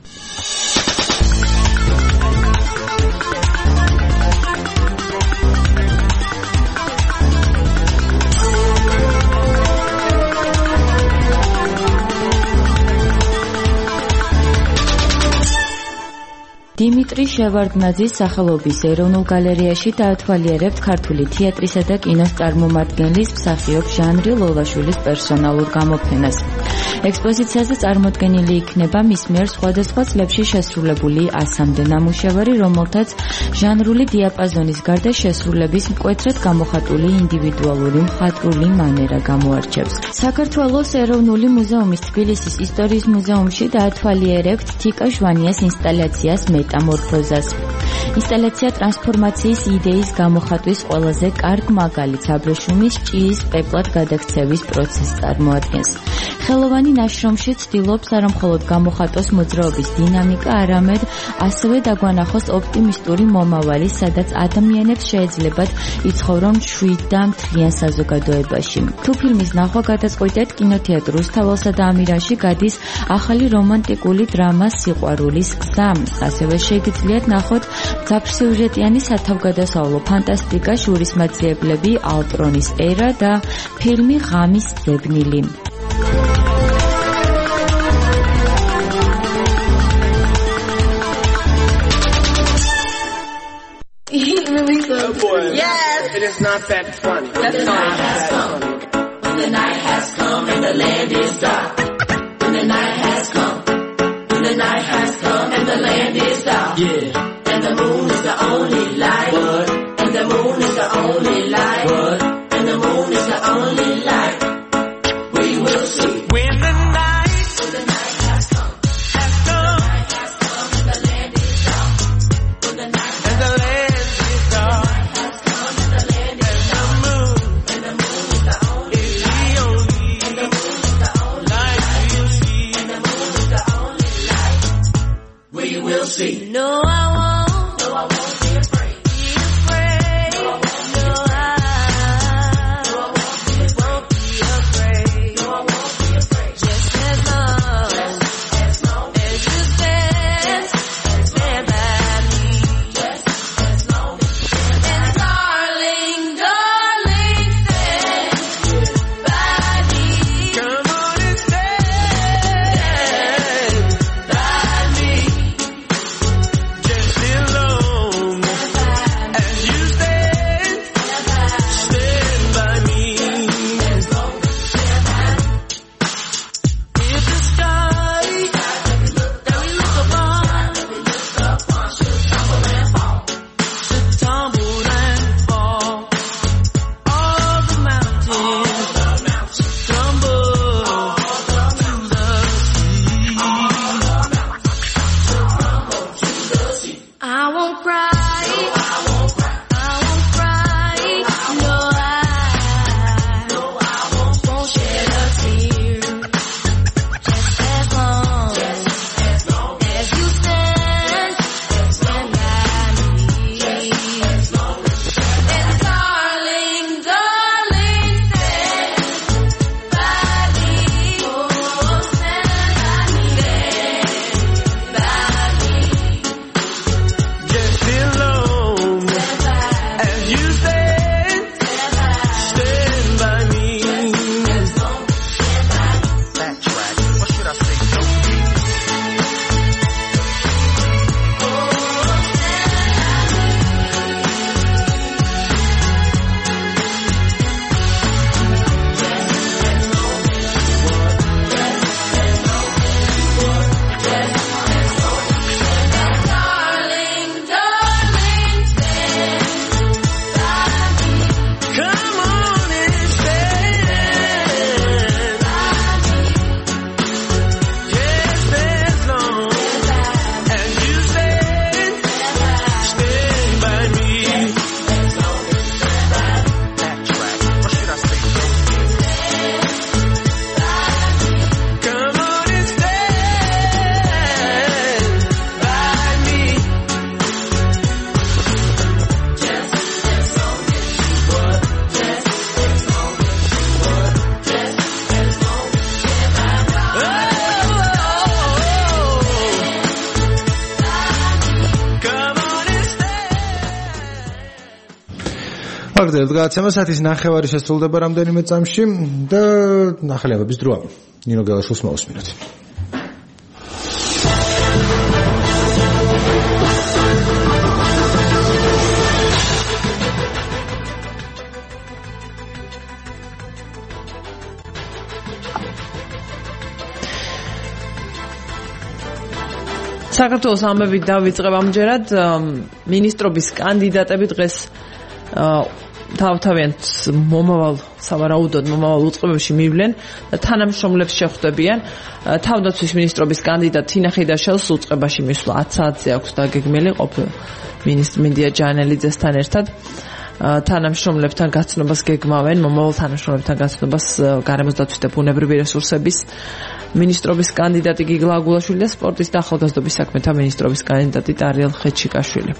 დიმიტრი შევარდნაძის სახელობის ეროვნულ გალერეაში დაათვალიერებთ ქართული თეატრისა და კინოს წარმომადგენლის მსახიობ ჟანრი ლოლაშვილის პერსონალურ გამოფენას. ექსპოზიციაზე წარმოდგენილი იქნება მის მიერ სხვადასხვა წლებში შესრულებული 100-მდე ნამუშევარი, რომელთაც ჟანრული დიაპაზონის გარდა შესრულების მკვეთრად გამოხატული ინდივიდუალური მხატვრული მანერა გამოარჩევს. საქართველოს ეროვნული მუზეუმის თბილისის ისტორიის მუზეუმში დაათვალიერებთ თიკა ჟვანიას ინსტალაციას მეტამორფოზას. ინსტალაცია ტრანსფორმაციის იდეის გამოხატვის ყველაზე კარგ მაგალითს აბრეშუმის ჭიის პეპლად გადაქცევის პროცესს წარმოადგენს. ხელოვანი ნაშრომში ცდილობს არა მხოლოდ გამოხატოს მოძრაობის დინამიკა, არამედ ასევე დაგვანახოს ოპტიმისტური მომავალი, სადაც ადამიანებს შეეძლებათ იცხოვრონ მშვიდ და მთლიან საზოგადოებაში. თუ ფილმის ნახვა გადაწყვეტეთ, კინოთეატრ რუსთაველსა და ამირანში გადის ახალი რომანტიკული დრამა სიყვარულის გზა. ასევე შეგიძლიათ ნახოთ მძაფრსიუჟეტიანი სათავგადასავლო ფანტასტიკა შურისმაძიებლები ალტრონის ერა და ფილმი ღამის ძებნილი. Yes, it is not that funny. The night has come. The night has come and the land is dark. The night has come. The night has come and the land is dark. Yeah. And the moon is the only light. What? And the moon is the only light. What? And the moon is the only light. We will see. When the night has come. Has come. Has come and the land is dark. When the night and the land is dark. Has come and the land is dark. And the moon is the only light. And the moon is the only light. We'll see. And the moon is the only light. We will see. No, I won't be afraid. Be afraid. No, I won't be afraid. No, I won't be afraid. No, I won't be afraid. Just as long as you stand by me. Just as long as you stand by me. And darling, stand by me. Come on and stand by me. Just ვაგრძელებთ გადაცემას 9:30 შესრულდება რამდენიმე წამში და ნახელებების დროა. ნინო გელაშვილს მოусმინოთ. საქართველოს ამბებით დავიწყებ ამჯერად მინისტრობის კანდიდატები დღეს თავთავიანთ მომავალ სავარაუდოდ მომავალ უწყებებში მივლენ და თანამშრომლებს შეხვდებიან. თავდაცვის მინისტრობის კანდიდატ თინა ხიდაშელს უწყებაში მისვლა 10 საათზე აქვს დაგეგმილი ყოფილ მინისტრ მინდია ჯანელიძესთან ერთად. თანამშრომლებთან გაცნობას გეგმავენ, მომავალ თანამშრომლებთან გაცნობას გარემოს დაცვის და ბუნებრივი რესურსების მინისტრობის კანდიდატი გიგლა აგულაშვილი და სპორტის და ახალგაზრდობის საქმეთა მინისტრობის კანდიდატი ტარიელ ხეჩიკაშვილი.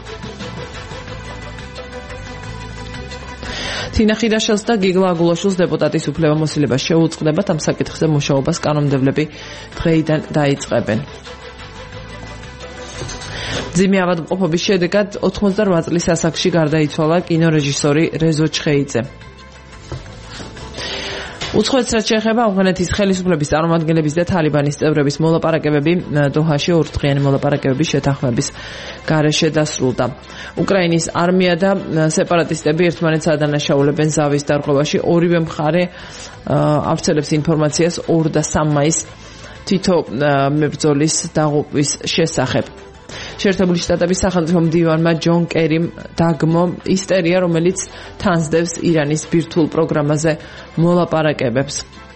თინა ხიდაშელს და გიგლა აგულაშვილს დეპუტატის უფლებამოსილება შეუწყდებათ, ამ საკითხზე მუშაობას კანონმდებლები დღეიდან დაიწყებენ. ძიმე ავადმყოფობის შედეგად 88 წლის ასაკში გარდაიცვალა კინორეჟისორი რეზო ჩხეიძე. უცხოეთს რაც შეეხება ავღანეთის ხელისუფლების წარმომადგენლების და თალიბანის წევრების მოლაპარაკებები დოჰაში ორდღიანი მოლაპარაკებების შეთანხმების გარეშე დასრულდა. უკრაინის არმია და სეპარატისტები ერთმანეთს ადანაშაულებენ ზავის დარღვევაში. ორივე მხარე ავრცელებს ინფორმაციას 2 და 3 მაისს თითო მებრძოლის დაღუპვის შესახებ. შეერთებული შტატების სახელმწიფო მდივანმა ჯონ კერიმ დაგმო ისტერია, რომელიც თანსდევს ირანის ბირთვულ პროგრამაზე მოლაპარაკებებს.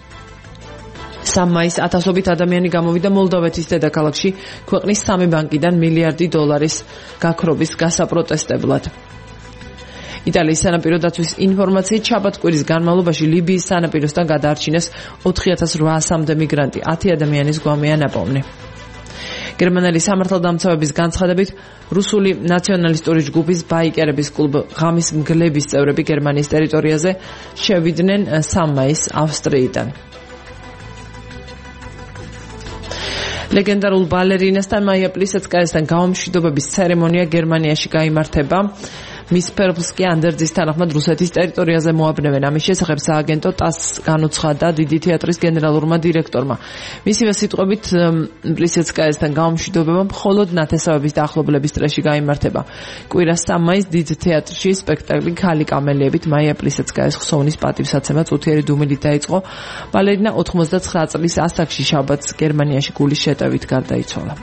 3 მაისს ათასობით ადამიანი გამოვიდა მოლდოვეთის დედაქალაქში ქვეყნის 3 ბანკიდან $1 მილიარდი გაქრობის გასაპროტესტებლად. იტალიის სანაპირო დაცვის ინფორმაციით შაბათ კვირის განმავლობაში ლიბიის სანაპიროსთან გადაარჩინეს 4800-მდე მიგრანტი, 10 ადამიანის გვამია ნაპოვნი. გერმანელი სამართალდამცავების განცხადებით რუსული ნაციონალისტური ჯგუფის ბაიკერების კლუბ ღამის მგლების წევრები გერმანიის ტერიტორიაზე შევიდნენ 3 მაისს ავსტრიიდან. ლეგენდარულ ბალერინასთან მაია პლისეცკაიასთან გამომშვიდობების ცერემონია გერმანიაში გაიმართება. მის ფერფლს კი ანდერძის თანახმად რუსეთის ტერიტორიაზე მოაბნევენ. ამის შესახებ სააგენტო ტასს განუცხადა დიდი თეატრის გენერალურმა დირექტორმა. მისივე სიტყვებით პლისეცკაიასთან გამომშვიდობება მხოლოდ ნათესავების დაახლოების წრეში გაიმართება. კვირას 3 მაისს დიდ თეატრში სპექტაკლი ქალი კამელიებით მაია პლისეცკაიას ხსოვნის პატივსაცემად წუთიერი დუმილით დაიწყო. ბალერინა 99 წლის ასაკში შაბათს გერმანიაში გულის შეტევით გარდაიცვალა.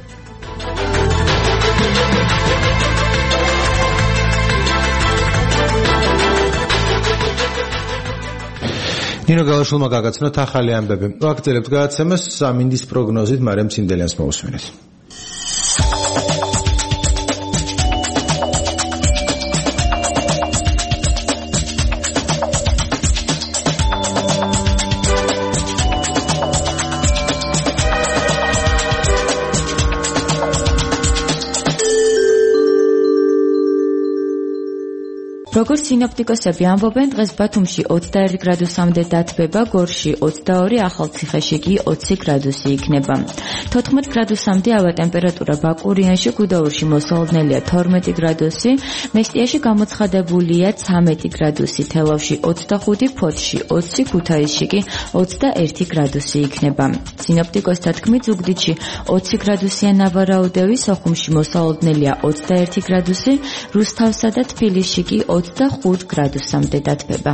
ნინო გალაშვილმა გაგაცნოთ ახალი ამბები. ვაგრძელებთ გადაცემას სამინდის პროგნოზით, მარიამ ცინდელიანს მოусმინეთ. როგორც სინოპტიკოსები ამბობენ, დღეს ბათუმში 21 გრადუსამდე დათბება, გორში 22, ახალციხეში კი 20 გრადუსი იქნება. 14 გრადუსამდე ავა ტემპერატურა ბაკურიანში, გუდაურში მოსალოდნელია 12 გრადუსი, მესტიაში გამოცხადებულია 13 გრადუსი, თელავში 25, ფოთში 20, ქუთაისში კი 21 გრადუსი იქნება. სინოპტიკოსთა თქმით, ზუგდიდში 20 გრადუსიან ნავარაუდევი, სოხუმში მოსალოდნელია 21 გრადუსი, რუსთავსა და თბილისში კი 25 გრადუსამდე დათბება.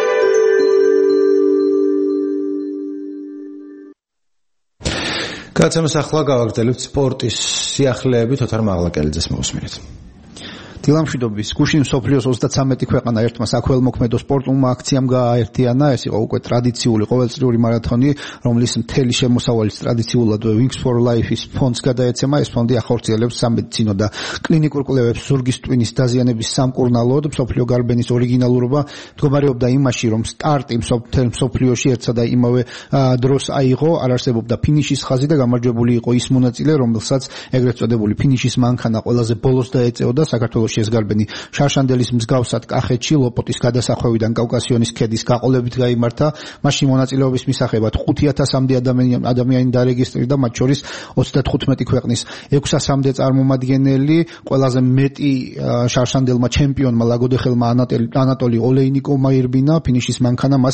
გადაცემას ახლა გავაგრძელებთ სპორტის სიახლეებით, ოთარ მაღლაკელიძეს მოусმინეთ. დილამშვიდობის გუშინ მსოფლიოს 33 ქვეყანა ერთმა საქველმოქმედო სპორტულმა აქციამ გააერთიანა. ეს იყო უკვე ტრადიციული ყოველწლიური მარათონი, რომლის მთელი შემოსავალიც ტრადიციულად Wings for Life-ის ფონდს გადაეცემა. ეს ფონდი ახორციელებს სამედიცინო და კლინიკურ კვლევებს ზურგის ტვინის დაზიანების სამკურნალოდ. მსოფლიო გარბენის ორიგინალურობა მდგომარეობდა იმაში, რომ სტარტი მსოფლიოში ერთსა და იმავე დროს აიღო, არ არსებობდა ფინიშის ხაზი და გამარჯვებული იყო ის მონაწილე, რომელსაც ეგრეთ წოდებული ფინიშის მანქანა ყველაზე ბოლოს დაეწეოდა. საქართველოს ეს გარბენი შარშანდელის მსგავსად კახეთში ლოპოტის გადასახვევიდან კავკასიონის ქედის გაყოლებით გაიმართა. მაშინ მონაწილეობის მისაღებად 5000-მდე ადამიანი დარეგისტრირდა, მათ შორის 35 ქვეყნის 600-მდე წარმომადგენელი. ყველაზე მეტი შარშანდელმა ჩემპიონმა ლაგოდეხელმა ანატოლი ოლეინიკოვმა ირბინა, ფინიშის მანქანა მას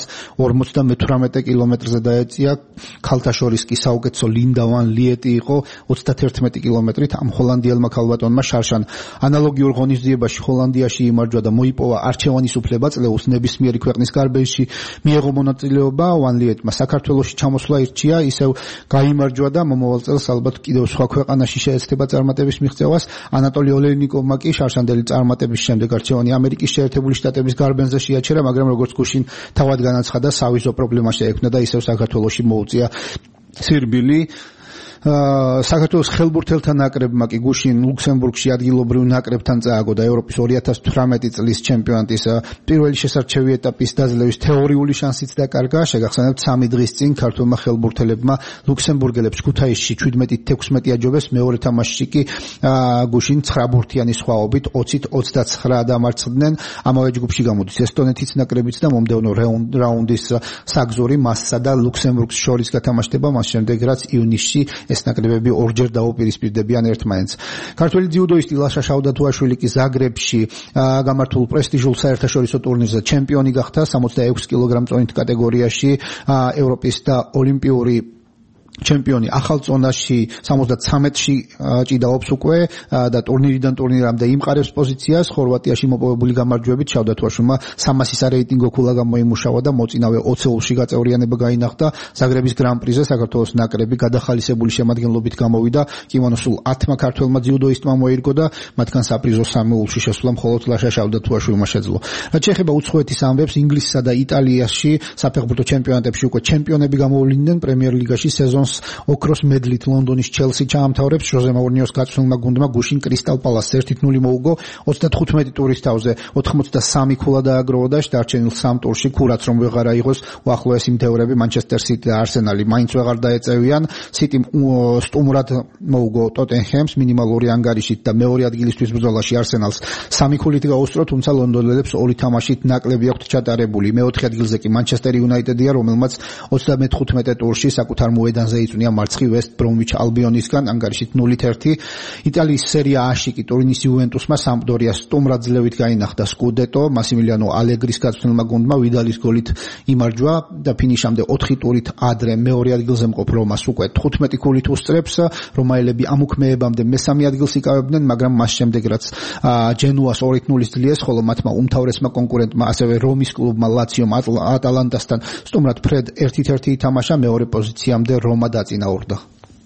58 კილომეტრზე დაეწია. ქალთა შორის კი საუკეთესო ლინდა ვან ლიეტი იყო 31 კილომეტრით. ამ ჰოლანდიელმა ქალბატონმა შარშან ანალოგიურ ღონისძიებაში ჰოლანდიაში იმარჯვა და მოიპოვა არჩევანის უფლება წლეულს ნებისმიერი ქვეყნის გარბეში მიეღო მონაწილეობა. ვან ლიეტმა საქართველოში ჩამოსვლა ირჩია, ისევ გაიმარჯვა და მომავალ წელს ალბათ კიდევ სხვა ქვეყანაში შეეცდება წარმატების მიღწევას. ანატოლი ოლეინიკოვმა კი შარშანდელი წარმატების შემდეგ არჩევანი ამერიკის შეერთებული შტატების გარბენზე შეაჩერა, მაგრამ როგორც გუშინ თავად განაცხადა, სავიზო პრობლემა შეექმნა და ისევ საქართველოში მოუწია სირბილი. საქართველოს ხელბურთელთა ნაკრებმა კი გუშინ ლუქსემბურგში ადგილობრივ ნაკრებთან წააგო და ევროპის 2018 წლის ჩემპიონატის პირველი შესარჩევი ეტაპის დაძლევის თეორიული შანსიც დაკარგა. შეგახსენებთ 3 დღის წინ ქართველმა ხელბურთელებმა ლუქსემბურგელებს ქუთაისში 17-16 აჯობეს, მეორე თამაშში კი გუშინ 9 ბურთიანი სხვაობით 20-29 დამარცხდნენ. ამავე ჯგუფში გამოდის ესტონეთის ნაკრებიც და მომდევნო რაუნდის საგზური მასსა და ლუქსემბურგს შორის გათამაშდება, მას შემდეგ რაც ივნისში ეს ნაკრებები ორჯერ დაუპირისპირდებიან ერთმანეთს. ქართველი ძიუდოისტი ლაშა შაუდათუაშვილი კი ზაგრებში გამართულ პრესტიჟულ საერთაშორისო ტურნირზე ჩემპიონი გახდა 66 კილოგრამ-წონით კატეგორიაში. ევროპის და ოლიმპიური ჩემპიონი ახალ წონაში 73-ში ჭიდაობს უკვე და ტურნირიდან ტურნირამდე იმყარებს პოზიციას. ხორვატიაში მოპოვებული გამარჯვებით შავდათუაშვილმა 300 რეიტინგო ქულა გამოიმუშავა და მოწინავე 20-ულში გაწევრიანება გაინახდა. ზაგრების გრან-პრიზე საქართველოს ნაკრები გადახალისებული შემადგენლობით გამოვიდა. კიმონოსულ 10 ქართველმა ძიუდოისტმა მოირგო და მათგან საპრიზო 3-ულში შესვლა მხოლოდ ლაშა შავდათუაშვილმა შეძლო. რაც შეეხება უცხოეთის ამბებს, ინგლისსა და იტალიაში საფეხბურთო ჩემპიონატებში უკვე ჩემპიონები გამოვლიდნენ. პრემიერ ლიგაში სეზონს ოქროს მედლით ლონდონის ჩელსი ჩაამთავრებს. ჟოზე მაურინიოს გაწვრთნილმა გუნდმა გუშინ კრისტალ პალასს 1-0 მოუგო. 35 ტურის თავზე 83 ქულა დააგროვა და დარჩენილ 3 ტურში ქურაც რომ ვეღარ აიღოს, უახლოესი მდევრები მანჩესტერ სიტი და არსენალი მაინც ვეღარ დაეწევიან. სიტიმ სტუმრად მოუგო ტოტენჰემს მინიმალური ანგარიშით და მეორე ადგილისთვის ბრძოლაში არსენალს 3 ქულით გაუსწრო, თუმცა ლონდონელებს 2 თამაშით ნაკლები აქვთ ჩატარებული. მეოთხე ადგილზე კი მანჩესტერ იუნაიტედია, რომელმაც 35 ტურში საკუთარ მოედანზე იწვნია მარცხი ვესტ ბრომვიჩ ალბიონისგან ანგარიშით 0-1. იტალიის სერია A-ში კი ტურინის იუვენტუსმა სამპდორიას სტუმრად ძლევით გაინახდა სკუდეტო. მასიმილიანო ალეგრის გაწვრთნილმა გუნდმა ვიდალის გოლით იმარჯვა და ფინიშამდე 4 ტურით ადრე მეორე ადგილზე მყოფ რომას უკვე 15 ქულით უსწრებს. რომაელები ამ უქმეებამდე მესამე ადგილს იკავებდნენ, მაგრამ მას შემდეგ რაც ჯენუას 2-0 ძლიეს, ხოლო მათმა უმთავრესმა კონკურენტმა ასევე რომის კლუბმა ლაციომ ატალანტასთან სტუმრად ფრედ 1-1 ითამაშა. მეორე პოზიციამდე რომა დაწინაურდა.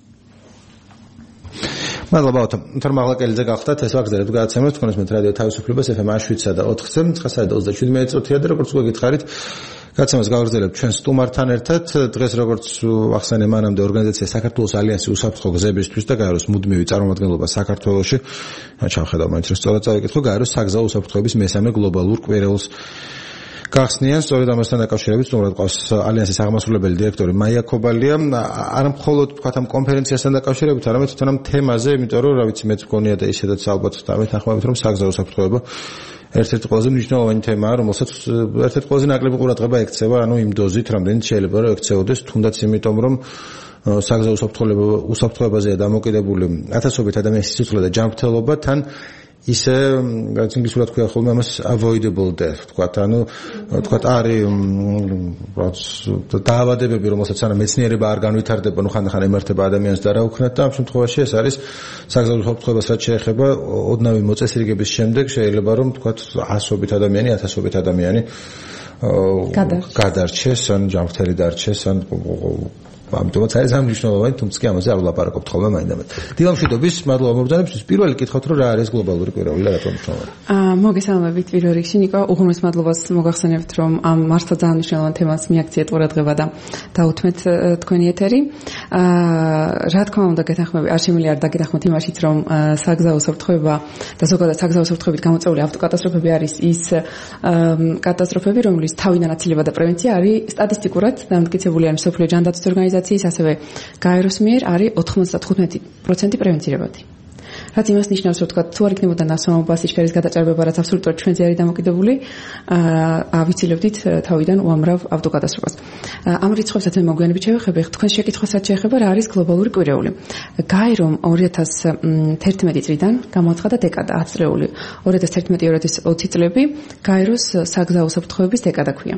მადლობა ბავშვო, თორემ მაღლაკელიძე გახდათ, ეს ვაგზავნებთ გადაცემას თქვენს მე რადიო თავისუფლებას FM 7 და 4-ზე 9:27 წუთია და როგორც უკვე გითხარით, გადაცემას გავაგრძელებთ ჩვენ სტუმართან ერთად. დღეს როგორც ახსენე მანამდე ორგანიზაცია საქართველოს ალიანსი უსაფრთხო გზებისთვის და გაეროს მუდმივი წარმომადგენლობა საქართველოში, ჩავხედავ მაინც რომ სწორად წავიკითხო, გაეროს საგზაო უსაფრთხოების მესამე გლობალურ კვირეულს გახსნიან. სწორედ ამასთან დაკავშირებით სტუმრად ყავს ალიანსის აღმასრულებელი დირექტორი მაია ქობალია. არა მხოლოდ თქვათ ამ კონფერენციასთან დაკავშირებით, არამედ თვითონ ამ თემაზე, იმიტომ რომ რა ვიცი, მეც მგონია და ისედაც ალბათ დამეთანხმებით, რომ საგზაო უსაფრთხოება ერთ-ერთი ყველაზე მნიშვნელოვანი თემაა, რომელსაც ერთ-ერთი ყველაზე ნაკლები ყურადღება ექცევა, ანუ იმ დოზით, რამდენიც შეიძლება რომ ექცეოდეს, თუნდაც იმიტომ, რომ საგზაო უსაფრთხოებაზეა დამოკიდებული ათასობით ადამიანის სიცოცხლე და ჯანმრთელობა, თან ისე რაც ინგლისურად ქვია ხოლმე ამას avoidable death, თქვათ, ანუ თქვათ არის დაავადებები, რომელსაც არა მეცნიერება არ განვითარდება, ნუ ხანდახან ემართება ადამიანს და რა უქნათ და ამ შემთხვევაში ეს არის საგზაო უსაფრთხოებას რაც შეეხება ოდნავი მოწესრიგების შემდეგ შეიძლება რომ თქვათ 100-ობით ადამიანი, 1000-ობით ადამიანი გადარჩეს, ან ჯანმრთელი დარჩეს, ან ამიტომაც არის ამ მნიშვნელოვანი, თუმცა კი ამაზე არ ვლაპარაკობთ ხოლმე მაინდამეთ. დილამშვიდობის, მადლობა მოგზაურობისთვის. პირველი კითხავთ, რომ რა არის გლობალური კვირეული და რატომ მნიშვნელოვანი? მოგესალმებით პირველ რიგში, ნიკო, უღრმეს მადლობას მოგახსენებთ, რომ ამ მართლა ძალიან მნიშვნელოვან თემას მიაქციეთ ყურადღება და დაუთმეთ თქვენი ეთერი. რა თქმა უნდა, გეთანხმები, არ შემიძლია არ დაგეთანხმოთ იმაშიც, რომ საგზაო უსაფრთხოება და ზოგადად საგზაო უსაფრთხოებით გამოწვეული ავტოკატასტროფები არის ის კატასტროფები, რომლის თავიდან აცილება და პრევენცია არის სტატისტიკურად დამტკიცებული არის მსოფლიო ჯანდაცვის ორგანიზაციის, ასევე გაეროს მიერ არის 95% პრევენცირებადი. რაც იმას ნიშნავს, რომ თქვა თუ არ იქნებოდა ნასვამობა სიჩქარის გადაჭარბება, რაც აბსოლუტურად ჩვენზე არის დამოკიდებული, ავიცილებდით თავიდან უამრავ ავტოკატასტროფას. ამ რიცხვებსაც მე მოგვიანებით შევეხები, თქვენ შეკითხვასაც შეეხება რა არის გლობალური კვირეული. გაერომ 2011 წლიდან გამოაცხადა დეკადა 10 წლეული. 2011-2020 წლები გაეროს საგზაო უსაფრთხოების დეკადა ქვია.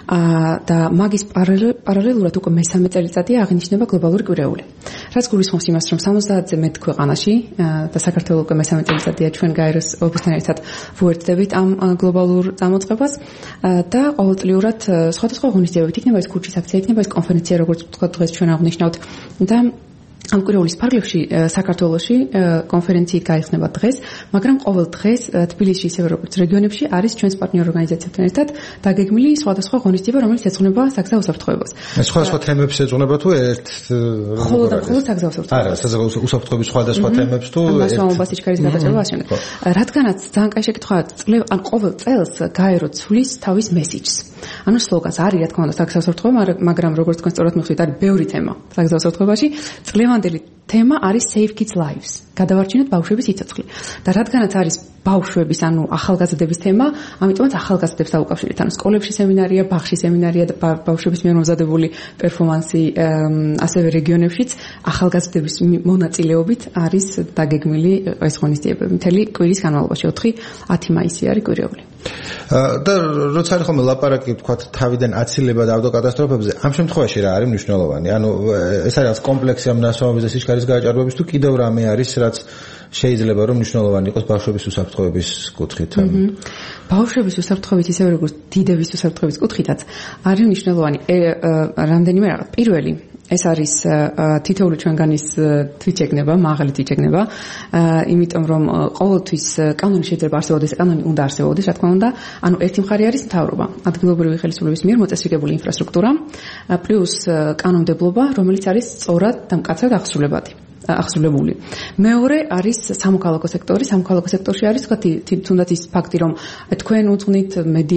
და მაგის პარალელურად უკვე მესამე წელიწადია აღინიშნება გლობალური კვირეული. რაც გულისხმობს იმას, რომ 70-ზე მეტ ქვეყანაში და საქართველოს უკვე მესამე წელიწადია ჩვენ გაეროს ოფისთან ერთად ვუერთდებით ამ გლობალურ წამოწყებას და ყოველწლიურად სხვადასხვა ღონისძიებებით იქნება ეს ქურჩის აქცია, იქნება ეს კონფერენცია, როგორც თქვა დღეს ჩვენ აღნიშნავთ და ამ კვირეულის ფარგლებში საქართველოში კონფერენციით გაიხსნება დღეს, მაგრამ ყოველ დღეს თბილისში ისევე როგორც რეგიონებში არის ჩვენს პარტნიორ ორგანიზაციებთან ერთად დაგეგმილი სხვადასხვა ღონისძიება, რომელიც ეძღვნება საგზაო უსაფრთხოებას. სხვადასხვა თემებს ეძღვნება თუ ერთ მხოლოდ საგზაო უსაფრთხოებას? არა, საგზაო უსაფრთხოების სხვადასხვა თემებს თუ ნასვამობა სიჩქარის გადაჭრება ასე. რადგანაც ძალიან კაი შეკითხვაა, ან ყოველ წელს გაერო ცვლის თავის მესიჯს. ანუ სლოგანს არის რა თქმა უნდა საგზაო უსაფრთხოება, მაგრამ როგორც თქვენ სწორად მიხვდით, არის ბევრი თემა საგზაო უსაფრთხოებაში. წლევანდელი თემა არის Save Kids Lives. გადავარჩინოთ ბავშვების სიცოცხლე. და რადგანაც არის ბავშვების, ანუ ახალგაზრდების თემა, ამიტომაც ახალგაზრდებს დაუკავშირეთ. ანუ სკოლებში სემინარია, ბაღში სემინარია და ბავშვების მიერ მომზადებული პერფორმანსი, ასევე რეგიონებშიც ახალგაზრდების მონაწილეობით არის დაგეგმილი ეს ღონისძიებები. მთელი კვირის განმავლობაში 4-10 მაისი არის კვირეული. და როცა არის ხოლმე ლაპარაკი ვთქვათ თავიდან აცილება და ავტოკატასტროფებზე, ამ შემთხვევაში რა არის მნიშვნელოვანი? ანუ ეს არის კომპლექსი ამ ნასვამობის და სიჩქარის გადაჭარბების თუ კიდევ რამე არის, რაც შეიძლება რომ მნიშვნელოვანი იყოს ბავშვების უსაფრთხოების კუთხით? ბავშვების უსაფრთხოების ისევე როგორც დიდების უსაფრთხოების კუთხითაც არის მნიშვნელოვანი რამდენიმე რაღაც. პირველი ეს არის თითოეული ჩვენგანის თვითშეგნება, მაღალი თვითშეგნება, იმიტომ რომ ყოველთვის კანონი შეიძლება არსებობდეს, კანონი უნდა არსებობდეს, რა თქმა უნდა. ანუ ერთი მხარე არის მთავრობა, ადგილობრივი ხელისუფლების მიერ მოწესრიგებული ინფრასტრუქტურა, პლუს კანონმდებლობა, რომელიც არის სწორად და მკაცრად აღსრულებული. მეორე არის სამოქალაქო სექტორი. სამოქალაქო სექტორში არის თუნდაც ის ფაქტი, რომ თქვენ უძღვნით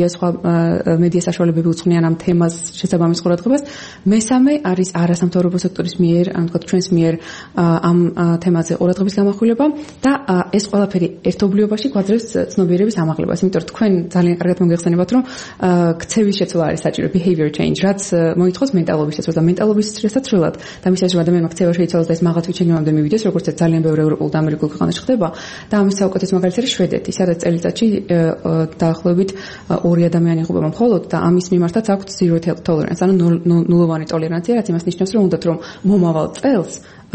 მედია საშუალებები უძღვნიან ამ თემას შესაბამის ყურადღებას. მესამე არის არასამთავრობო სექტორის მიერ, ანუ თქვათ ჩვენს მიერ ამ თემაზე ყურადღების გამახვილება და ეს ყველაფერი ერთობლიობაში გვაძლევს ცნობიერების ამაღლებას. იმიტომ რომ თქვენ ძალიან კარგად მოგეხსენებათ, რომ ქცევის შეცვლა არის საჭირო, behavior change, რაც მოითხოვს მენტალობის შეცვლას და მენტალობის შესაძლებლად და მისას რომ ადამიანმა ქცევა შეიცვალოს და ეს მაღალ თვითშეგნებამდე მივიდეს, როგორც ძალიან ბევრი ევროპულ და ამერიკულ ქვეყანაში ხდება და ამის საუკეთესო მაგალითი არის შვედეთი, სადაც წელიწადში დაახლოებით 2 ადამიანი იღუპება მხოლოდ და ამის მიმართაც აქვს zero tolerance, ანუ ნულოვანი ტოლერანცია, რაც იმას ნიშნავს, რომ უნდათ რომ მომავალ წელს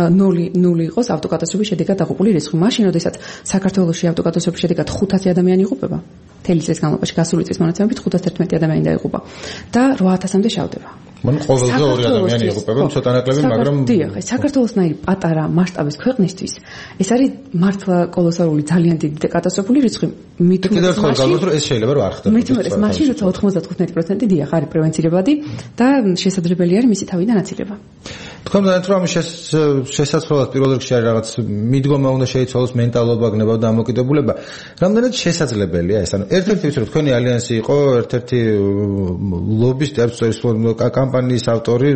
0 იყოს ავტოკატასტროფის შედეგად დაღუპული რისკი. მაშინ, როდესაც საქართველოში ავტოკატასტროფის შედეგად 500 ადამიანი იღუპება, მთელი წლის განმავლობაში გასული წლის მონაცემებით 511 ადამიანი დაიღუპა და 8000-მდე შავდება. მან ყოველდღე 2 ადამიანი იღუპება, ცოტა ნაკლები, მაგრამ დიახ, საქართველოსნაირი პატარა მასშტაბის ქვეყნისთვის ეს არის მართლა კოლოსალური, ძალიან დიდი კატასტროფული რიცხვი. კიდევ ერთხელ გავიგოთ, რომ ეს შეიძლება რომ არ ხდება. მithumetes მაშინ, როცა 95% დიახ არის პრევენცირებადი და შესაძლებელი არის მისი თავიდან აცილება. თქვენ მგონით რომ შესაძლებლად პირველ რიგში არის რაღაც მიდგომა უნდა შეიცვალოს, მენტალობა, გნება და დამოკიდებულება. რამდენად შესაძლებელია ეს? ანუ ერთ-ერთი ვიცი რომ თქვენი ალიანსი იყო ერთ-ერთი ლობისტი არის კამპანიის ავტორი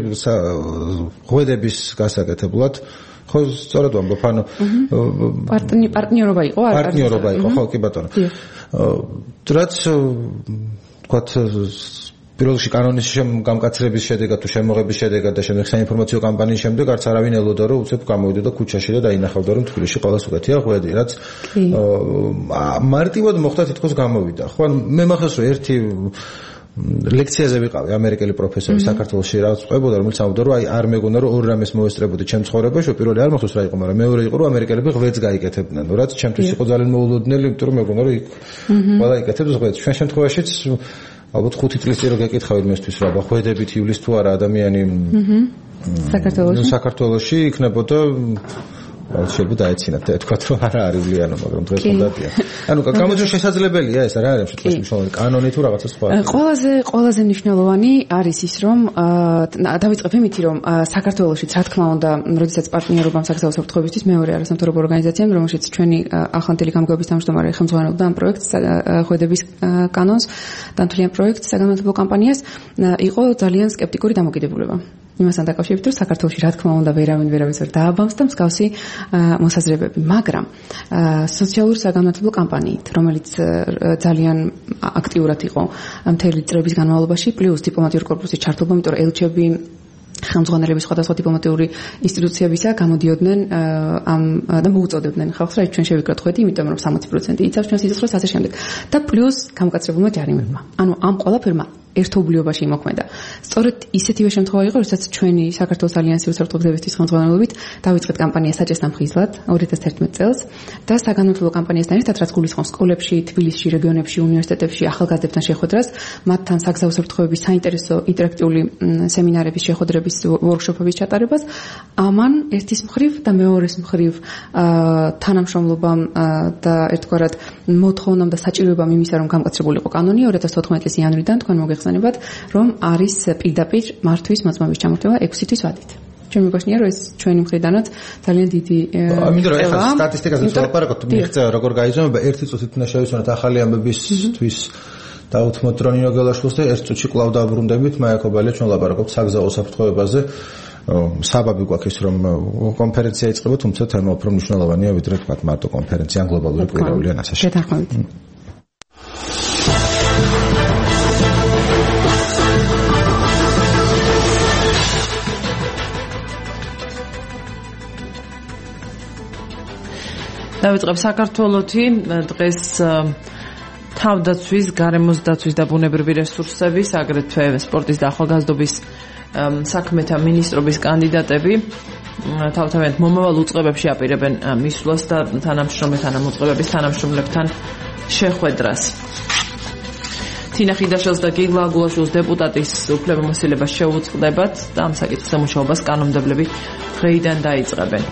ღვედების გასაკეთებლად. ხო, სწორად ვამბობ, ანუ პარტნიორობა იყო, არა? პარტნიორობა იყო, ხო, კი ბატონო. რაც ვთქვათ პირველ რიგში კანონის გამკაცრების შედეგად თუ შემოღების შედეგად და შემდეგ საინფორმაციო კამპანიის შემდეგ არც არავინ ელოდა რომ უცებ გამოვიდოდა ქუჩაში და დაინახავდა რომ თბილისში ყველას უკეთია ღვედი, რაც მარტივად მოხდა თითქოს გამოვიდა. ხო, ანუ მე მახსოვს რომ ერთი ლექციაზე ვიყავი ამერიკელი პროფესორი საქართველოში რაც ყვებოდა, რომელიც ამბობდა რომ აი არ მეგონა რომ ორ რამეს მოესწრებოდი ჩემ ცხოვრებაში, პირველი არ მახსოვს რა იყო, მაგრამ მეორე იყო რომ ამერიკელები ღვედს გაიკეთებდნენ, რაც ჩემთვის იყო ძალიან მოულოდნელი, იმიტომ რომ მეგონა რომ იქ ყველა იკეთებს ღვედს. ჩვენ შემთხვევაშიც ალბათ 5 წლის წინ რო გეკითხავით მესთვის რა ღვედებით იulis თუ არა ადამიანი საქართველოში იქნებოდა შეიძლება დაეცინათ და თქვათ რომ არა არის ლიანო, მაგრამ დღეს ხონდათია. ანუ გამოძიო შესაძლებელია ეს რა არის შემთხვევაში მნიშვნელოვანი კანონი თუ რაღაცა სხვა. ყველაზე მნიშვნელოვანი არის ის რომ დავიწყებ იმით რომ საქართველოშიც რა თქმა უნდა, როდესაც პარტნიორობა საგზაო უსაფრთხოებისთვის მეორე არასამთავრობო ორგანიზაციამ, რომელშიც ჩვენი ახალგაზრდელი გამგეობის თავმჯდომარე ხელმძღვანელობდა ამ პროექტს ღვედების კანონს და მთლიან პროექტს საგანმანათლებლო კამპანიას, იყო ძალიან სკეპტიკური დამოკიდებულება. იმასთან დაკავშირებით, რომ საქართველოში რა თქმა უნდა ვერავის ვერ დააბამს და მსგავსი მოსაზრებები, მაგრამ სოციალური საგანმანათლებლო კამპანიით, რომელიც ძალიან აქტიურად იყო მთელი წლების განმავლობაში, პლუს დიპლომატიური კორპუსის ჩართულობა, იმიტომ რომ ელჩები ხელმძღვანელების სხვადასხვა დიპლომატიური ინსტიტუციებისა გამოდიოდნენ და მოუწოდებდნენ ხალხს, რა ჩვენ შევიკროთ ხვედი, იმიტომ რომ 60% იცავს ჩვენ სიცოცხლეს ასე შემდეგ. და პლუს გამოკაცრებულმა ჯარიმებმა. ანუ ამ ყველაფერმა ერთობლიობაში იმოქმედა. სწორედ ისეთივე შემთხვევა იყო, როდესაც ჩვენი საქართველოს ალიანსი უსაფრთხოებისთვის ხელმძღვანელობით დავიწყეთ კამპანია საჭესთან მხიზლად 2011 წელს და საგანმანათლებლო კამპანიასთან ერთად, რაც გულისხმობს სკოლებში, თბილისში, რეგიონებში, უნივერსიტეტებში ახალგაზრდებთან შეხვედრას, მათთან საგზაო უსაფრთხოების საინტერესო ინტერაქტიული სემინარების შეხვედრების ვორქშოპების ჩატარებას, ამან ერთის მხრივ და მეორეს მხრივ თანამშრომლობამ და ერთგვარად მოთხოვნამ და საჭიროებამ იმისა, რომ გამკაცრებულიყო კანონი 2014 წლის იანვრიდან თქვენ მოგეხსენებათ, რომ არის პირდაპირ მართვის მოწმობის ჩამორთმევა 6 თვის ვადით. ჩვენ მიგოჩნია, რომ ეს ჩვენი მხრიდანაც ძალიან დიდი ამინდა რომ ეხლა სტატისტიკაზე ვაპარაკოთ, მიღწევა როგორ გაიზომება, ერთი წუთით უნდა შევისვენოთ ახალი ამბებისთვის დაუთმოთ რონინო გელაშვილს და ერთ წუთში კვლავ დაბრუნდებით მაიაკობალია, ჩვენ ლაპარაკობთ საგზაო უსაფრთხოებაზე. საბაბი გვაქვს ის რომ კონფერენცია იწყება, თუმცა თემა უფრო მნიშვნელოვანია ვიდრე თქვა მარტო კონფერენცია ან გლობალური კვირაული ან ასე შემდეგ. დავიწყებ საქართველოში დღეს თავდაცვის, გარემოს დაცვის და ბუნებრივი რესურსების, აგრეთვე სპორტის და ახალგაზრდობის საქმეთა მინისტრობის კანდიდატები თავთავიანად მომავალ უწყებებში აპირებენ მისვლას და თანამოწყებების თანამშრომლებთან შეხვედრას. თინა ხიდაშვილს და გიგლა გულაშვილს დეპუტატის უფლებამოსილებას შეუწყდებათ და ამ საკითხზე მუშაობას კანონმდებლები დღეიდან დაიწყებენ.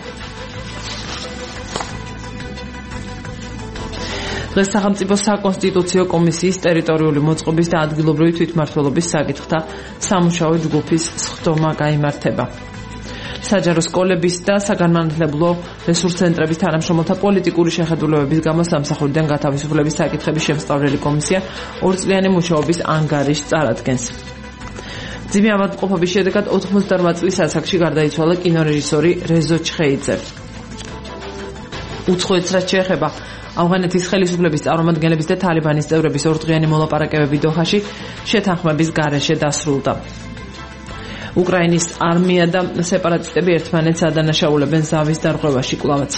დღეს სახელმწიფო საკონსტიტუციო კომისიის ტერიტორიული მოწყობის და ადგილობრივი თვითმმართველობის საკითხთა სამუშაო ჯგუფის სხდომა გაიმართება. საჯარო სკოლების და საგანმანათლებლო რესურს ცენტრების თანამშრომელთა პოლიტიკური შეხედულებების გამო სამსახურიდან გათავისუფლების საკითხების შემსწავლელი კომისია ორწლიანი მუშაობის ანგარიშს წარადგენს. ძიმე ავადმყოფობის შედეგად 88 წლის ასაკში გარდაიცვალა კინორეჟისორი რეზო ჩხეიძე. უცხოეთს რაც შეეხება ავღანეთის ხელისუფლების წარმომადგენლების და თალიბანის წევრების ორდღიანი მოლაპარაკებები დოჰაში შეთანხმების გარეშე დასრულდა. უკრაინის არმია და სეპარატისტები ერთმანეთს ადანაშაულებენ ზავის დარღვევაში კვლავაც.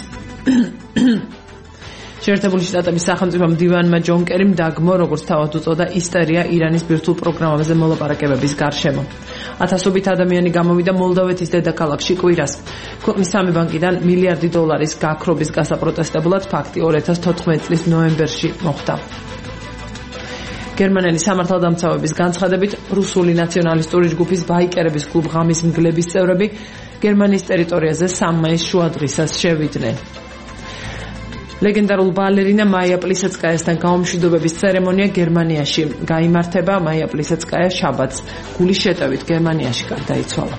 შეერთებული შტატების სახელმწიფო მდივანმა ჯონ კერიმ დაგმო, როგორც თავად უწოდა, ისტერია ირანის ბირთვულ პროგრამაზე მოლაპარაკებების გარშემო. ათასობით ადამიანი გამოვიდა მოლდოვეთის დედაქალაქში კვირას. ქვეყნის სამი ბანკიდან $1 მილიარდი გაქრობის გასაპროტესტებლად ფაქტი 2014 წლის ნოემბერში მოხდა. გერმანელი სამართალდამცავების განცხადებით, რუსული ნაციონალისტური ჯგუფის ბაიკერების კლუბ ღამის მგლების წევრები გერმანიის ტერიტორიაზე 3 მაისს შუადღისას შევიდნენ. ლეგენდარულ ბალერინა მაია პლისეცკაიასთან გაუმშვიდობების ცერემონია გერმანიაში გაიმართება. მაია პლისეცკაია შაბათს გულის შეტევით გერმანიაში გარდაიცვალა.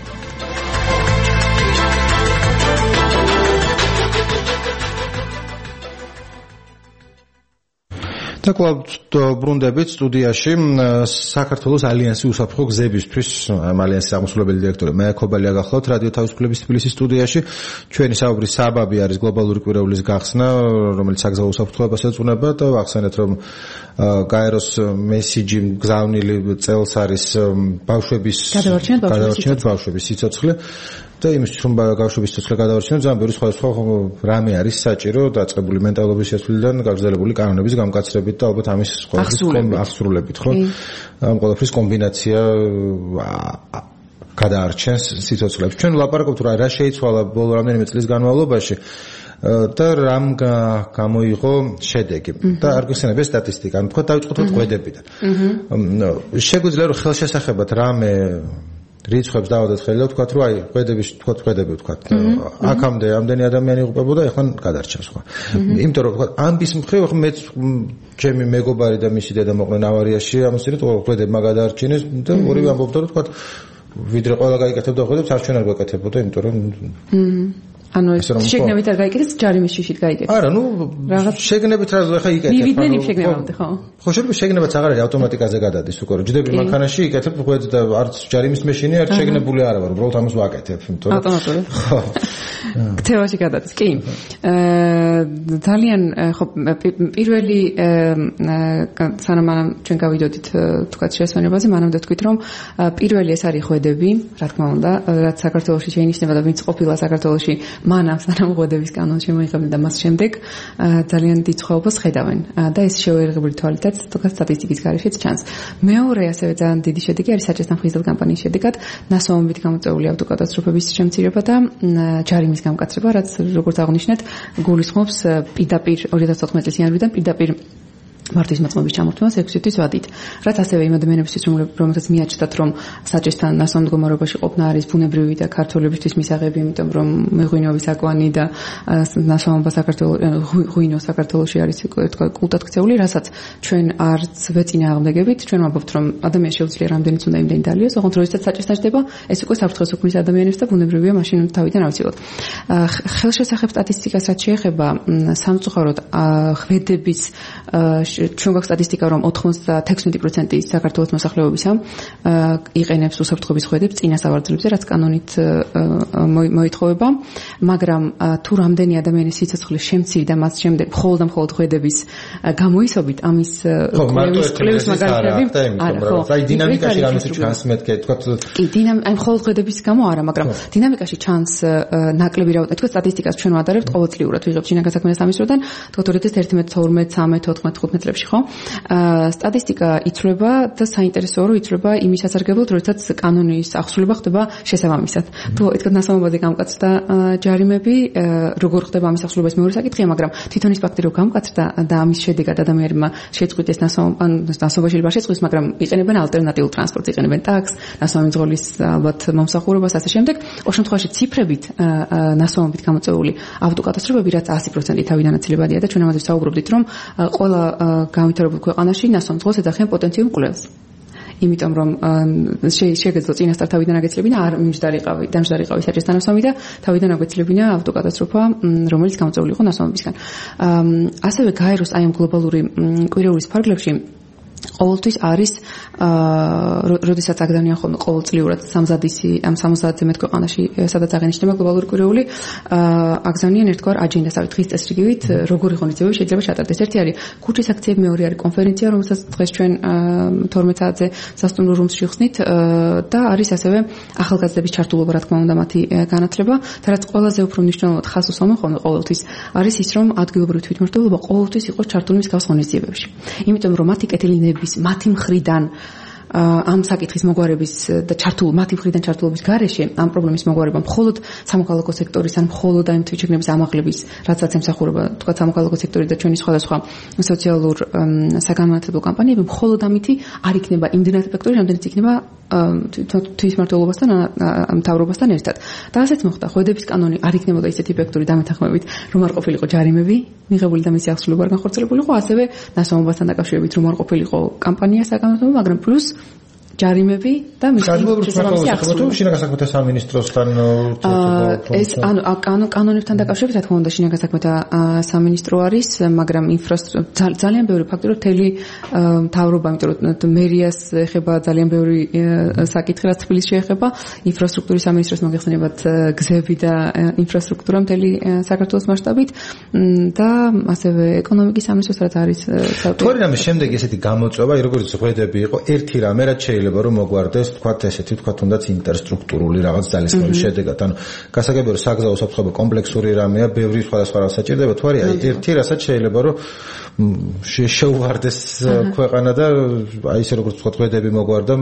და კვლავ ბრუნდებით სტუდიაში საქართველოს ალიანსი უსაფრთხო გზებისთვის ამ ალიანსის აღმასრულებელი დირექტორი მაიაკობალია გახლავთ რადიო თავისუფლების თბილისის სტუდიაში. ჩვენი საუბრის საბაბი არის გლობალური კვირაულის გახსნა, რომელიც საგზაო უსაფრთხოებას ეძღვნება და ვახსენეთ, რომ გაეროს მესიჯი გზავნილი წელს არის ბავშვების გადავარჩენოთ ბავშვების სიცოცხლე. და იმისთვის რომ ბავშვების სიცოცხლე გადავარჩინოთ, ძალიან ბევრი სხვადასხვა რამე არის საჭირო დაწყებული მენტალობის შესრულიდან გაგრძელებული კანონების გამკაცრებით და ალბათ ამის აღსრულებით, ხო? ამ ყველაფრის კომბინაცია გადაარჩენს სიცოცხლებს. ჩვენ ვლაპარაკობთ რა შეიცვალა ბოლო რამდენიმე წლის განმავლობაში და რამ გამოიღო შედეგი. და არ გიხსენებ ეს სტატისტიკა, ანუ თქვა დავიწყოთ კვედებიდან. შეგვიძლია რომ ხელშესახებად რამე რიცხვებს დავადოთ ხელი და ვთქვათ, რომ აი, ყვედები ვთქვათ. აქამდე ამდენი ადამიანი იღუპებოდა, ეხლა გადარჩენს ხო. იმიტომ რომ ვთქვათ, ამის მხრივ მეც ჩემი მეგობარი და მისი დედა მოყნენ ავარიაში, ამასინეთ ყვედებმა გადაარჩინეს და ორივე ამბობდა, რომ ვთქვათ, ვიდრე ყველა გაიკეთებდა ყვედებს, არც ჩვენ არ გვეკეთებოდა, იმიტომ რომ ანუ შეგნებით არ გაიგეთ, ჯარიმის შიშით გაიგეთ. არა, შეგნებით რა ხა იკეთებ. მივიდნენ იმ შეგნებამდე, ხო? ხო, შეიძლება შეგნებაც აღარ არის ავტომატიკაზე გადადის უკვე. ჯდები მანქანაში იკეთებ ღვედს და არც ჯარიმის მეშინი, არც შეგნებული არა ვარ, უბრალოდ ამას ვაკეთებ, იმიტომ რომ ავტომატურად. ხო. ქცევაში გადადის. კი. ძალიან ხო პირველი სანამ ჩვენ გავიდოდით თქვათ შესვენებაზე, მანამდე ვთქვით რომ პირველი ეს არის ხვედები, რა თქმა უნდა, რაც საქართველოში შეინიშნება და ვინც ყოფილა საქართველოში მანამ სანამ ხვედების კანონს შემოიღებდნენ და მას შემდეგ ძალიან დიდ სხვაობას ხედავენ და ეს შეუერთებული თვალითაც თქვათ სტატისტიკის გარეშეც ჩანს. მეორე ასევე ძალიან დიდი შედეგი არის საჭესთან ხიზილ კამპანიის შედეგად ნასვამობით გამოწვეული ავტოკატასტროფების შემცირება და ჯარიმის გამკაცრება, რაც როგორც აღნიშნეთ, გულისხმობს პირდაპირ 2014 წლის იანვრიდან პირდაპირ მართვის მოწმობის ჩამორთმევას 6 თვის ვადით. რაც ასევე იმ ადამიანებისთვის, რომელთაც მიაჩნდათ, რომ საჭესთან ნასვამ მდგომარეობაში ყოფნა არის ბუნებრივი და ქართველებისთვის მისაღები, იმიტომ რომ მეღვინეობის აკვანი და ნასვამობა ღვინო საქართველოში არის თქვა კულტად ქცეული, რასაც ჩვენ არც ვეწინააღმდეგებით, ჩვენ ვამბობთ, რომ ადამიანს შეუძლია რამდენიც უნდა იმდენი დალიოს, ოღონდ როდესაც საჭესთან ჯდება, ეს უკვე საფრთხეს უქმნის ადამიანებს და ბუნებრივია მაშინ თავიდან ავიცილოთ. ხელშესახებ სტატისტიკას რაც შეეხება სამწუხაროდ ხვედების ჩვენ გვაქვს სტატისტიკა, რომ 96% საქართველოს მოსახლეობისა იყენებს უსაფრთხოების ხვედებს წინა სავარძელებზე, რაც კანონით მოითხოვება, მაგრამ თუ რამდენი ადამიანის სიცოცხლე შემცირდა და მას შემდეგ მხოლოდ ხვედების გამოისობით ამის კლევის მაგალითები არა, აი დინამიკაში რამის ჩანს მეთქე, თქვა კი, აი მხოლოდ ხვედების გამო არა, მაგრამ დინამიკაში ჩანს ნაკლები რაოდენობა, თქვა სტატისტიკას ჩვენ ვადარებთ ყოველწლიურად, ვიღებთ შინაგან საქმეთა სამინისტროდან 2011, 12, 13, 14, 15 წლებში, ხო? სტატისტიკა იცვლება და საინტერესოა რომ იცვლება იმის სასარგებლოდ, როდესაც კანონის აღსრულება ხდება შესაბამისად. თუ ეთქოთ ნასვამობაზე გამკაცრდა ჯარიმები, როგორ ხდება ამის აღსრულება ეს მეორე საკითხია, მაგრამ თვითონ ის ფაქტი რომ გამკაცრდა და ამის შედეგად ადამიანებმა შეწყვიტეს ნასვამობა შეიძლება შეწყვიტეს, მაგრამ იყენებენ ალტერნატიულ ტრანსპორტს, იყენებენ ტაქსს, ნასვამის ძღოლის ალბათ მომსახურებას, ასე შემდეგ. ორ შემთხვევაში ციფრებით ნასვამობით გამოწვეული ავტოკატასტროფები, რაც 100% თავიდან აცილებადია და ჩვენ ამაზე საუბრობდით, რომ ყველა განვითარებულ ქვეყანაში ნასვამ ძღოლს ეძახიან პოტენციურ მკვლელს. იმიტომ რომ შეგეძლო წინასწარ თავიდან აგეცლებინა არ დამჯდარიყავი საჭესთან ნასვამი და თავიდან აგვეცლებინა ავტოკატასტროფა, რომელიც გამოწვეული იყო ნასვამებისგან. ასევე გაეროს აი ამ გლობალური კვირეულის ფარგლებში ყოველთვის არის როდესაც აგდანიან ხოლმე ყოველწლიურად სამზადისი ამ 70-ზე მეტ ქვეყანაში სადაც აღენიშნება გლობალური კვირეული აგზავნიან ერთგვარ აჯენდას, არის დღის წესრიგივით როგორი ღონისძიებები შეიძლება ჩატარდეს. ერთი არის ქუჩის აქციები, მეორე არის კონფერენცია, რომელსაც დღეს ჩვენ 12 საათზე სასტუმრო რუმსში ხსნით და არის ასევე ახალგაზრდების ჩართულობა, რა თქმა უნდა, მათი განათლება და რაც ყველაზე უფრო მნიშვნელოვნად ხაზს უსვამენ ხოლმე ყოველთვის არის ის, რომ ადგილობრივი თვითმმართველობა ყოველთვის იყოს ჩართული მსგავს ღონისძიებებში. იმიტომ რომ მათი კეთილი მათი მხრიდან ამ საკითხის მოგვარების და მათი მხრიდან ჩართულობის გარეშე ამ პრობლემის მოგვარება მხოლოდ სამოქალაქო სექტორის ან მხოლოდ ამ თვითშეგნების ამაღლების, რაცაც ემსახურება თქვა სამოქალაქო სექტორი და ჩვენი სხვადასხვა სოციალურ საგანმანათლებლო კამპანიები, მხოლოდ ამითი არ იქნება იმდენად ეფექტური, რამდენიც იქნება თვითმმართველობასთან, მთავრობასთან ერთად. და ასეც მოხდა, ხვედების კანონი არ იქნებოდა ისეთი ეფექტური დამეთანხმებით, რომ არ ყოფილიყო ჯარიმები მიღებული და მისი აღსრულება არ განხორციელებულიყო, ასევე ნასვამობასთან დაკავშირებით რომ არ ყოფილიყო კამპანია საგანმანათლებლო, მაგრამ პლუს ჯარიმები და შესაბამისი აღსრულება. შინაგან საქმეთა სამინისტროსთან ეს კანონებთან დაკავშირებით, რა თქმა უნდა, შინაგან საქმეთა სამინისტრო არის, მაგრამ ძალიან ბევრი ფაქტორი, მთელი მთავრობა, იმიტომ რომ მერიას ეხება ძალიან ბევრი საკითხი, რაც თბილისს შეეხება, ინფრასტრუქტურის სამინისტროს მოგეხსენებათ გზები და ინფრასტრუქტურა მთელი საქართველოს მასშტაბით და ასევე ეკონომიკის სამინისტროს, რაც არის თორე რამე შემდეგ ესეთი გამოწვევა, როგორც ხვედები იყო, ერთი რამე რაც შეიძლება რომ მოგვარდეს, თქვათ ესეთი, თქვათ თუნდაც ინტერსტრუქტურული რაღაც ძალისხმევის შედეგად. ანუ გასაგებია რომ საგზაო უსაფრთხოება კომპლექსური რამეა, ბევრი სხვადასხვა რამ საჭირდება, თუ არის ერთი რასაც შეიძლება რომ შეუვარდეს ქვეყანა და აი ესე როგორც თქვათ ხვედები მოგვარდა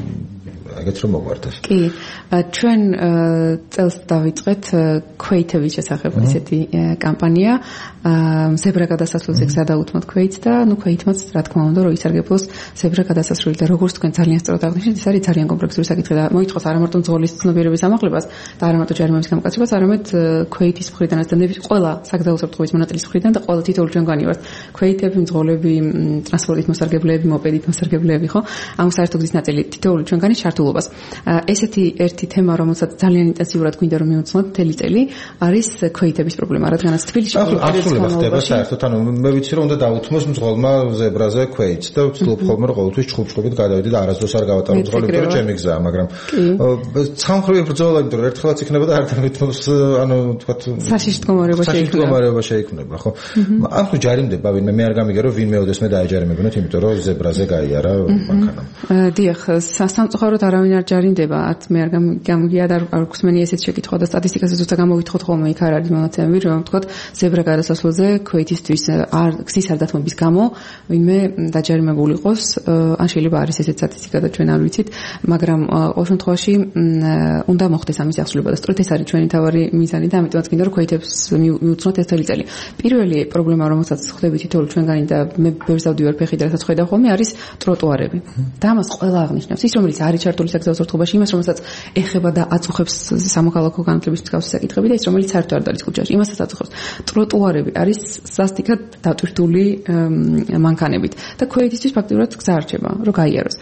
ეგეც რომ მოგვარდეს. კი, ჩვენ წელს დავიწყეთ ქვეითების შესახებ ესეთი კამპანია, ზებრა გადასასვლელზე გადაუთმოთ ქვეითს და ქვეითმაც რა თქმა უნდა რომ ისარგებლოს ზებრა გადასასვლელი და როგორც თქვენ ძალიან სწორად აღნიშნეთ, ეს არის ძალიან კომპლექსური საკითხი და მოითხოვს არა მარტო მძღოლის ცნობიერების ამაღლებას და არა მარტო ჯარიმების გამკაცრებას, არამედ ქვეითის მხრიდანაც და ყველა საგზაო უსაფრთხოების მონაწილის მხრიდან და ყველა თითოეული ჩვენგანი ვართ ქვეითები, მძღოლები, ტრანსპორტით მოსარგებლეები, მოპედით მოსარგებლეები, ხო? ამ საერთო გზის ნაწილი თითოეული ჩვენგანი ჩართული ჩართულობას. ესეთი ერთი თემა, რომელსაც ძალიან ინტენსიურად გვინდა რომ მივუძღოთ მთელი წელი, არის ქვეითების პრობლემა, რადგანაც თბილისში აბსოლუტურად ხდება საერთოდ, ანუ მე ვიცი რომ უნდა დაუთმოს მძღოლმა ზებრაზე ქვეითს და ვცდილობ ხოლმე რომ ყოველთვის ჩხუბ-ჩხუბით გადავიდი და არასდროს არ გავატარო მძღოლი, იმიტომ რომ ჩემი გზაა, მაგრამ სამხრივი ბრძოლა, იმიტომ რომ ერთხელაც იქნება და არ დავითმოს, ანუ თქვათ საშიშ მდგომარეობა შეიქმნება, ხო? ამ თუ ჯარიმდება, ვინმე მე არ გამიგე რომ ვინმე ოდესმე დაეჯარიმებინოთ, იმიტომ რომ ზებრაზე გაიარა მანქანამ. დიახ, სამწუხაროდ არავინ არ ჯარიმდება, არც მე არ გამიგია და არ გვსმენი ესეც შეკითხვა და სტატისტიკასაც უცებ გამოვითხოთ ხოლმე იქ არ არის მონაცემები, რომ თქვათ ზებრა გადასასვლელზე ქვეითისთვის გზის არ დათმობის გამო ვინმე დაჯარიმებული იყოს, ან შეიძლება არის ესეც სტატისტიკა და ჩვენ არ ვიცით, მაგრამ ყოველ შემთხვევაში უნდა მოხდეს ამის აღსრულება და სწორედ ეს არის ჩვენი თავარი მიზანი და ამიტომაც გინდა რომ ქვეითებს მივუძღოთ ეს მთელი წელი. პირველი პრობლემა, რომელსაც ხვდები თითოეული ჩვენგანი და მე ბევრს დავდივარ ფეხით, რასაც ხედავ ხოლმე, არის ტროტუარები. და ამას ყველა აღნიშნავს. ის რომელიც არის ჩართული საგზაო უსაფრთხოებაში, იმას რომელსაც ეხება და აწუხებს სამოქალაქო განათლების მსგავსი საკითხები და ის რომელიც საერთოდ არ დადის ქუჩაში, იმასაც აწუხებს. ტროტუარები არის სასტიკად დატვირთული მანქანებით და ქვეითისთვის ფაქტობრივად გზა არჩება, რომ გაიაროს.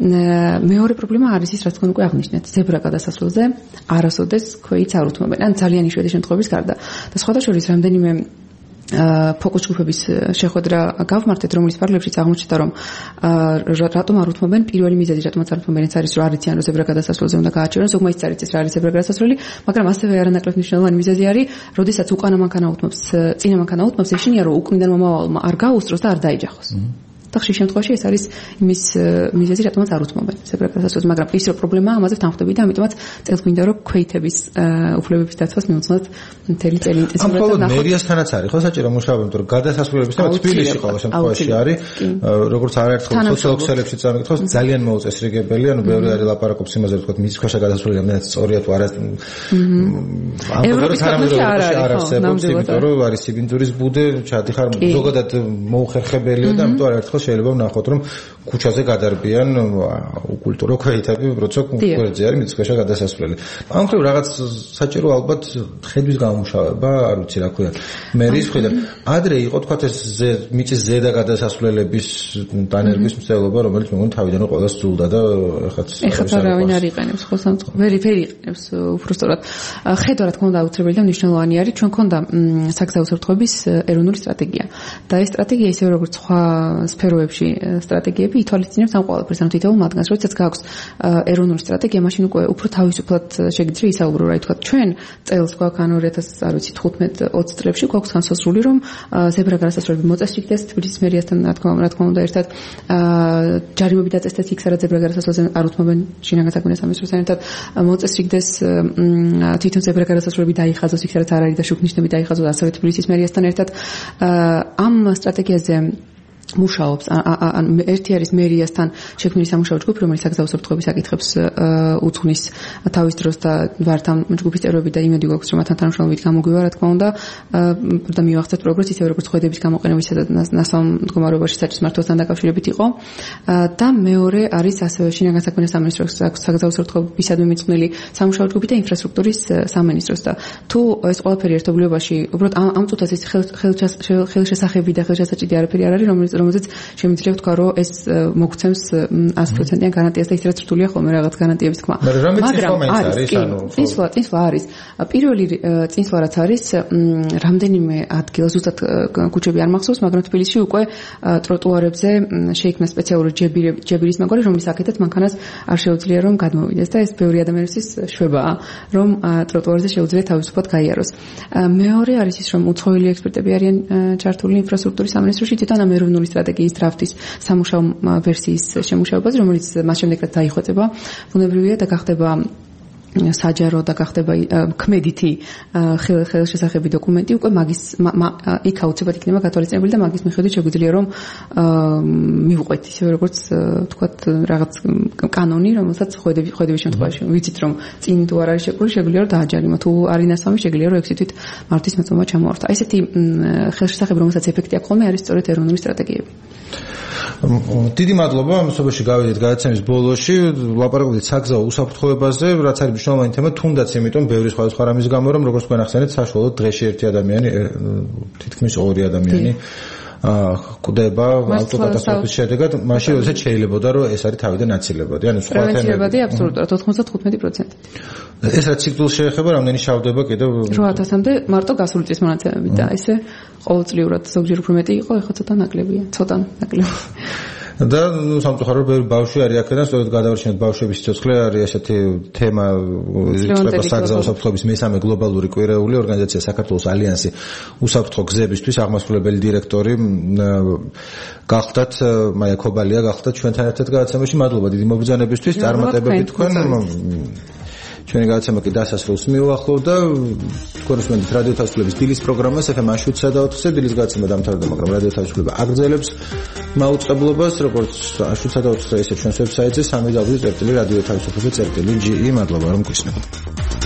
მეორე პრობლემა არის ის, რაც თქვენ უკვე აღნიშნეთ, ზებრა გადასასვლელზე არასოდეს ქვეითს არ უთმობენ, ან ძალიან იშვიათი შემთხვევების გარდა. და სხვადასხვა რამდენიმე ფოკუს ჯგუფების შეხვედრა გავმართეთ, რომლის პარლამენტშიც აღმოჩნდა, რომ რატომ არ უთმობენ, პირველი მიზეზი რატომაც არ უთმობენ, ეს არის რომ არ იციან რომ ზებრა გადასასვლელზე უნდა გააჩერონ, ზოგმაიც არ იცის რა არის ზებრა გადასასვლელი, მაგრამ ასევე არანაკლებ მნიშვნელოვანი მიზეზი არის, როდესაც უკანა მანქანა უთმობს, წინა მანქანა უთმობს, ეშინია რომ უკნიდან მომავალმა არ გაუსწროს და არ დაიჯახოს. და ხშირ შემთხვევაში ეს არის იმის მიზეზი, რატომაც არ უთმობენ ზებრა გადასასვლელზე, მაგრამ ის რომ პრობლემაა, ამაზე ვთანხმდები და ამიტომაც წელს გვინდა რომ ქვეითების უფლებების დაცვას მივუძღოთ მთელი წელი ინტენსიურად და ნახოთ. მერიასთანაც არის ხო საჭირო მუშაობა, იმიტომ რომ გადასასვლელების თემა თბილისში ყოველ შემთხვევაში არის, როგორც არაერთხელ სოციალურ ქსელებშიც ამეკითხავს, ძალიან მოუწესრიგებელი, ანუ ბევრი არის ლაპარაკობს იმაზე, რომ თქვა მიწისქვეშა გადასასვლელი რამდენად სწორია თუ არა. ევროპის ქვეყნებში არ არსებობს, იმიტომ რომ არის სიბინძურის ბუდე, ჩადიხარ ზოგადად მოუხერხებელია და ამიტომ არაერთხელ შეიძლება ვნახოთ რომ ქუჩაზე გადარბიან უკულტურო ქვეითები, როცა გვერდზე არის მიწისქვეშა გადასასვლელი. ამ მხრივ რაღაც საჭირო ალბათ ხედვის გამომუშავება, არ ვიცი რა ქვია. მერის მხრიდან ადრე იყო თქვა ეს მიწის ზედა გადასასვლელების დანერგვის მცდელობა, რომელიც მე მგონი თავიდან ყველა სძულდა და ეხლა არავინ არ იყენებს ხო სამწყო. ვერ იყენებს უფრო სწორად. ხედვა რა თქმა უნდა აუცილებელი და მნიშვნელოვანი არის, ჩვენ გქონდა საგზაო უსაფრთხოების ეროვნული სტრატეგია. და ეს სტრატეგია ისე როგორც სხვა სფეროებში სტრატეგიები ითვალისწინებს ამ ყველაფერს, ანუ თითოეულ მათგანს, როდესაც გაქვს ეროვნული სტრატეგია, მაშინ უკვე უფრო თავისუფლად შეგიძლია ისაუბრო, რა თქვა, ჩვენ წელს გვაქვს ანუ 2015-20 წლებში გვაქვს განსაზღვრული, რომ ზებრა გადასასვლელები მოწესრიგდეს თბილისის მერიასთან, რა თქმა უნდა, ერთად ჯარიმები დაწესდეს იქ, სადაც ზებრა გადასასვლელზე არ უთმობენ შინაგან საქმეთა სამინისტროსთან ერთად, მოწესრიგდეს თვითონ ზებრა გადასასვლელები დაიხაზოს იქ, სადაც არ არის და შუქნიშნები დაიხაზოს ასევე თბილისის მერიასთან ერთად. ამ სტრატეგიაზე მუშაობს ერთი არის მერიასთან შექმნილი სამუშაო ჯგუფი, რომელიც საგზაო უსაფრთხოების საკითხებს უძღვნის თავის დროს და ვართ ამ ჯგუფის წევრები და იმედი გვაქვს რომ მათთან თანამშრომლობით გამოგვივა, რა თქმა უნდა, და მივახცეთ პროგრესი, ისევე როგორც ხვედების გამოყენებისა და ნასავ მდგომარეობაში საჭის მართვასთან დაკავშირებით იყო. და მეორე არის ასევე შინაგან საქმეთა სამინისტროს საგზაო უსაფრთხოებისადმი მიძღვნილი სამუშაო ჯგუფი და ინფრასტრუქტურის სამინისტროს და თუ ეს ყველაფერი ერთობლიობაში უბრალოდ ამ წუთას ის ხელშესახები და ხელშესაჭიდი არაფერი არ არის, რომელზეც შემიძლია ვთქვა, რომ ეს მოგცემს 100%-იან გარანტიას და ისედაც რთულია ხოლმე რაღაც გარანტიების თქმა. მაგრამ წინსვლა არის. პირველი წინსვლა რაც არის, რამდენიმე ადგილას ზუსტად ქუჩები არ მახსოვს, მაგრამ თბილისში უკვე ტროტუარებზე შეიქმნა სპეციალური ჯებირის მაგარი, რომლის აქეთაც მანქანას არ შეუძლია რომ გადმოვიდეს და ეს ბევრი ადამიანისთვის შვებაა, რომ ტროტუარზე შეუძლია თავისუფლად გაიაროს. მეორე არის ის, რომ უცხოელი ექსპერტები არიან ჩართული ინფრასტრუქტურის სამინისტროში, თვითონ ამ ეროვნული სტრატეგიის დრაფტის სამუშაო ვერსიის შემუშავებაზე, რომელიც მას შემდეგ რაც დაიხვეწება, ბუნებრივია და გახდება საჯარო და გახდება ქმედითი ხელშესახები დოკუმენტი, უკვე მაგის იქ აუცილებლად იქნება გათვალისწინებული და მაგის მიხედვით შეგვიძლია რომ მივყვეთ ისე როგორც ვთქვათ რაღაც კანონი, რომელსაც ხვედების შემთხვევაში ვიცით რომ წინ თუ არ არის შეკრული, შეგვიძლია რომ დააჯარიმო, თუ არის ნასამი, შეგვიძლია რომ ექსიტით მართვის მოწმობა ჩამოართვა. ესეთი ხელშესახები, რომელსაც ეფექტი აქვს ხოლმე, არის სწორედ ეროვნული სტრატეგიები. დიდი მადლობა, ამასობაში გავიდით გადაცემის ბოლოში, ლაპარაკობდით საგზაო უსაფრთხოებაზე, რაც არის მნიშვნელოვანი თემა, თუნდაც იმიტომ ბევრი სხვადასხვა რამის გამო, რომ როგორც თქვენ ახსენეთ, საშუალოდ დღეში ერთი ადამიანი, თითქმის ორი ადამიანი ხვდება ავტოკატასტროფის შედეგად, მაშინ როდესაც შეიძლებოდა რომ ეს არის თავიდან აცილებოდი. ანუ სხვა თემები აბსოლუტურად 95%. ეს რა ციკლს შეეხება, რამდენი შავდება კიდევ 8000-მდე მარტო გასული წლის მონაცემებით და ესე ყოველწლიურად ზოგჯერ უფრო მეტი იყო, ეხლა ცოტა ნაკლებია, ცოტა ნაკლები. და სამწუხაროდ ბევრი ბავშვი არის აქედან, სწორედ გადავარჩენოთ ბავშვების სიცოცხლე არის ესეთი თემა იწყება საგზაო საფრთხეების მესამე გლობალური კვირეული ორგანიზაცია საქართველოს ალიანსი უსაფრთხო გზებისთვის აღმასრულებელი დირექტორი გახდათ მაია ქობალია გახდათ ჩვენთან ერთად გადაცემაში. მადლობა დიდი მობრძანებისთვის, წარმატებები თქვენ. ჩვენი გადაცემა კი დასასრულს მიუახლოვდა. გოროსმენთ რადიო თავისუფლების დილის პროგრამას FM 7:4-ზე დილის გადაცემა დამთავრდა, მაგრამ რადიო თავისუფლება აგრძელებს მაუწყებლობას, როგორც 7:4-ზე ისე ჩვენს ვებსაიტზე 3w.radio-თავისუფლება.ge. მადლობა რომ გვისმენთ.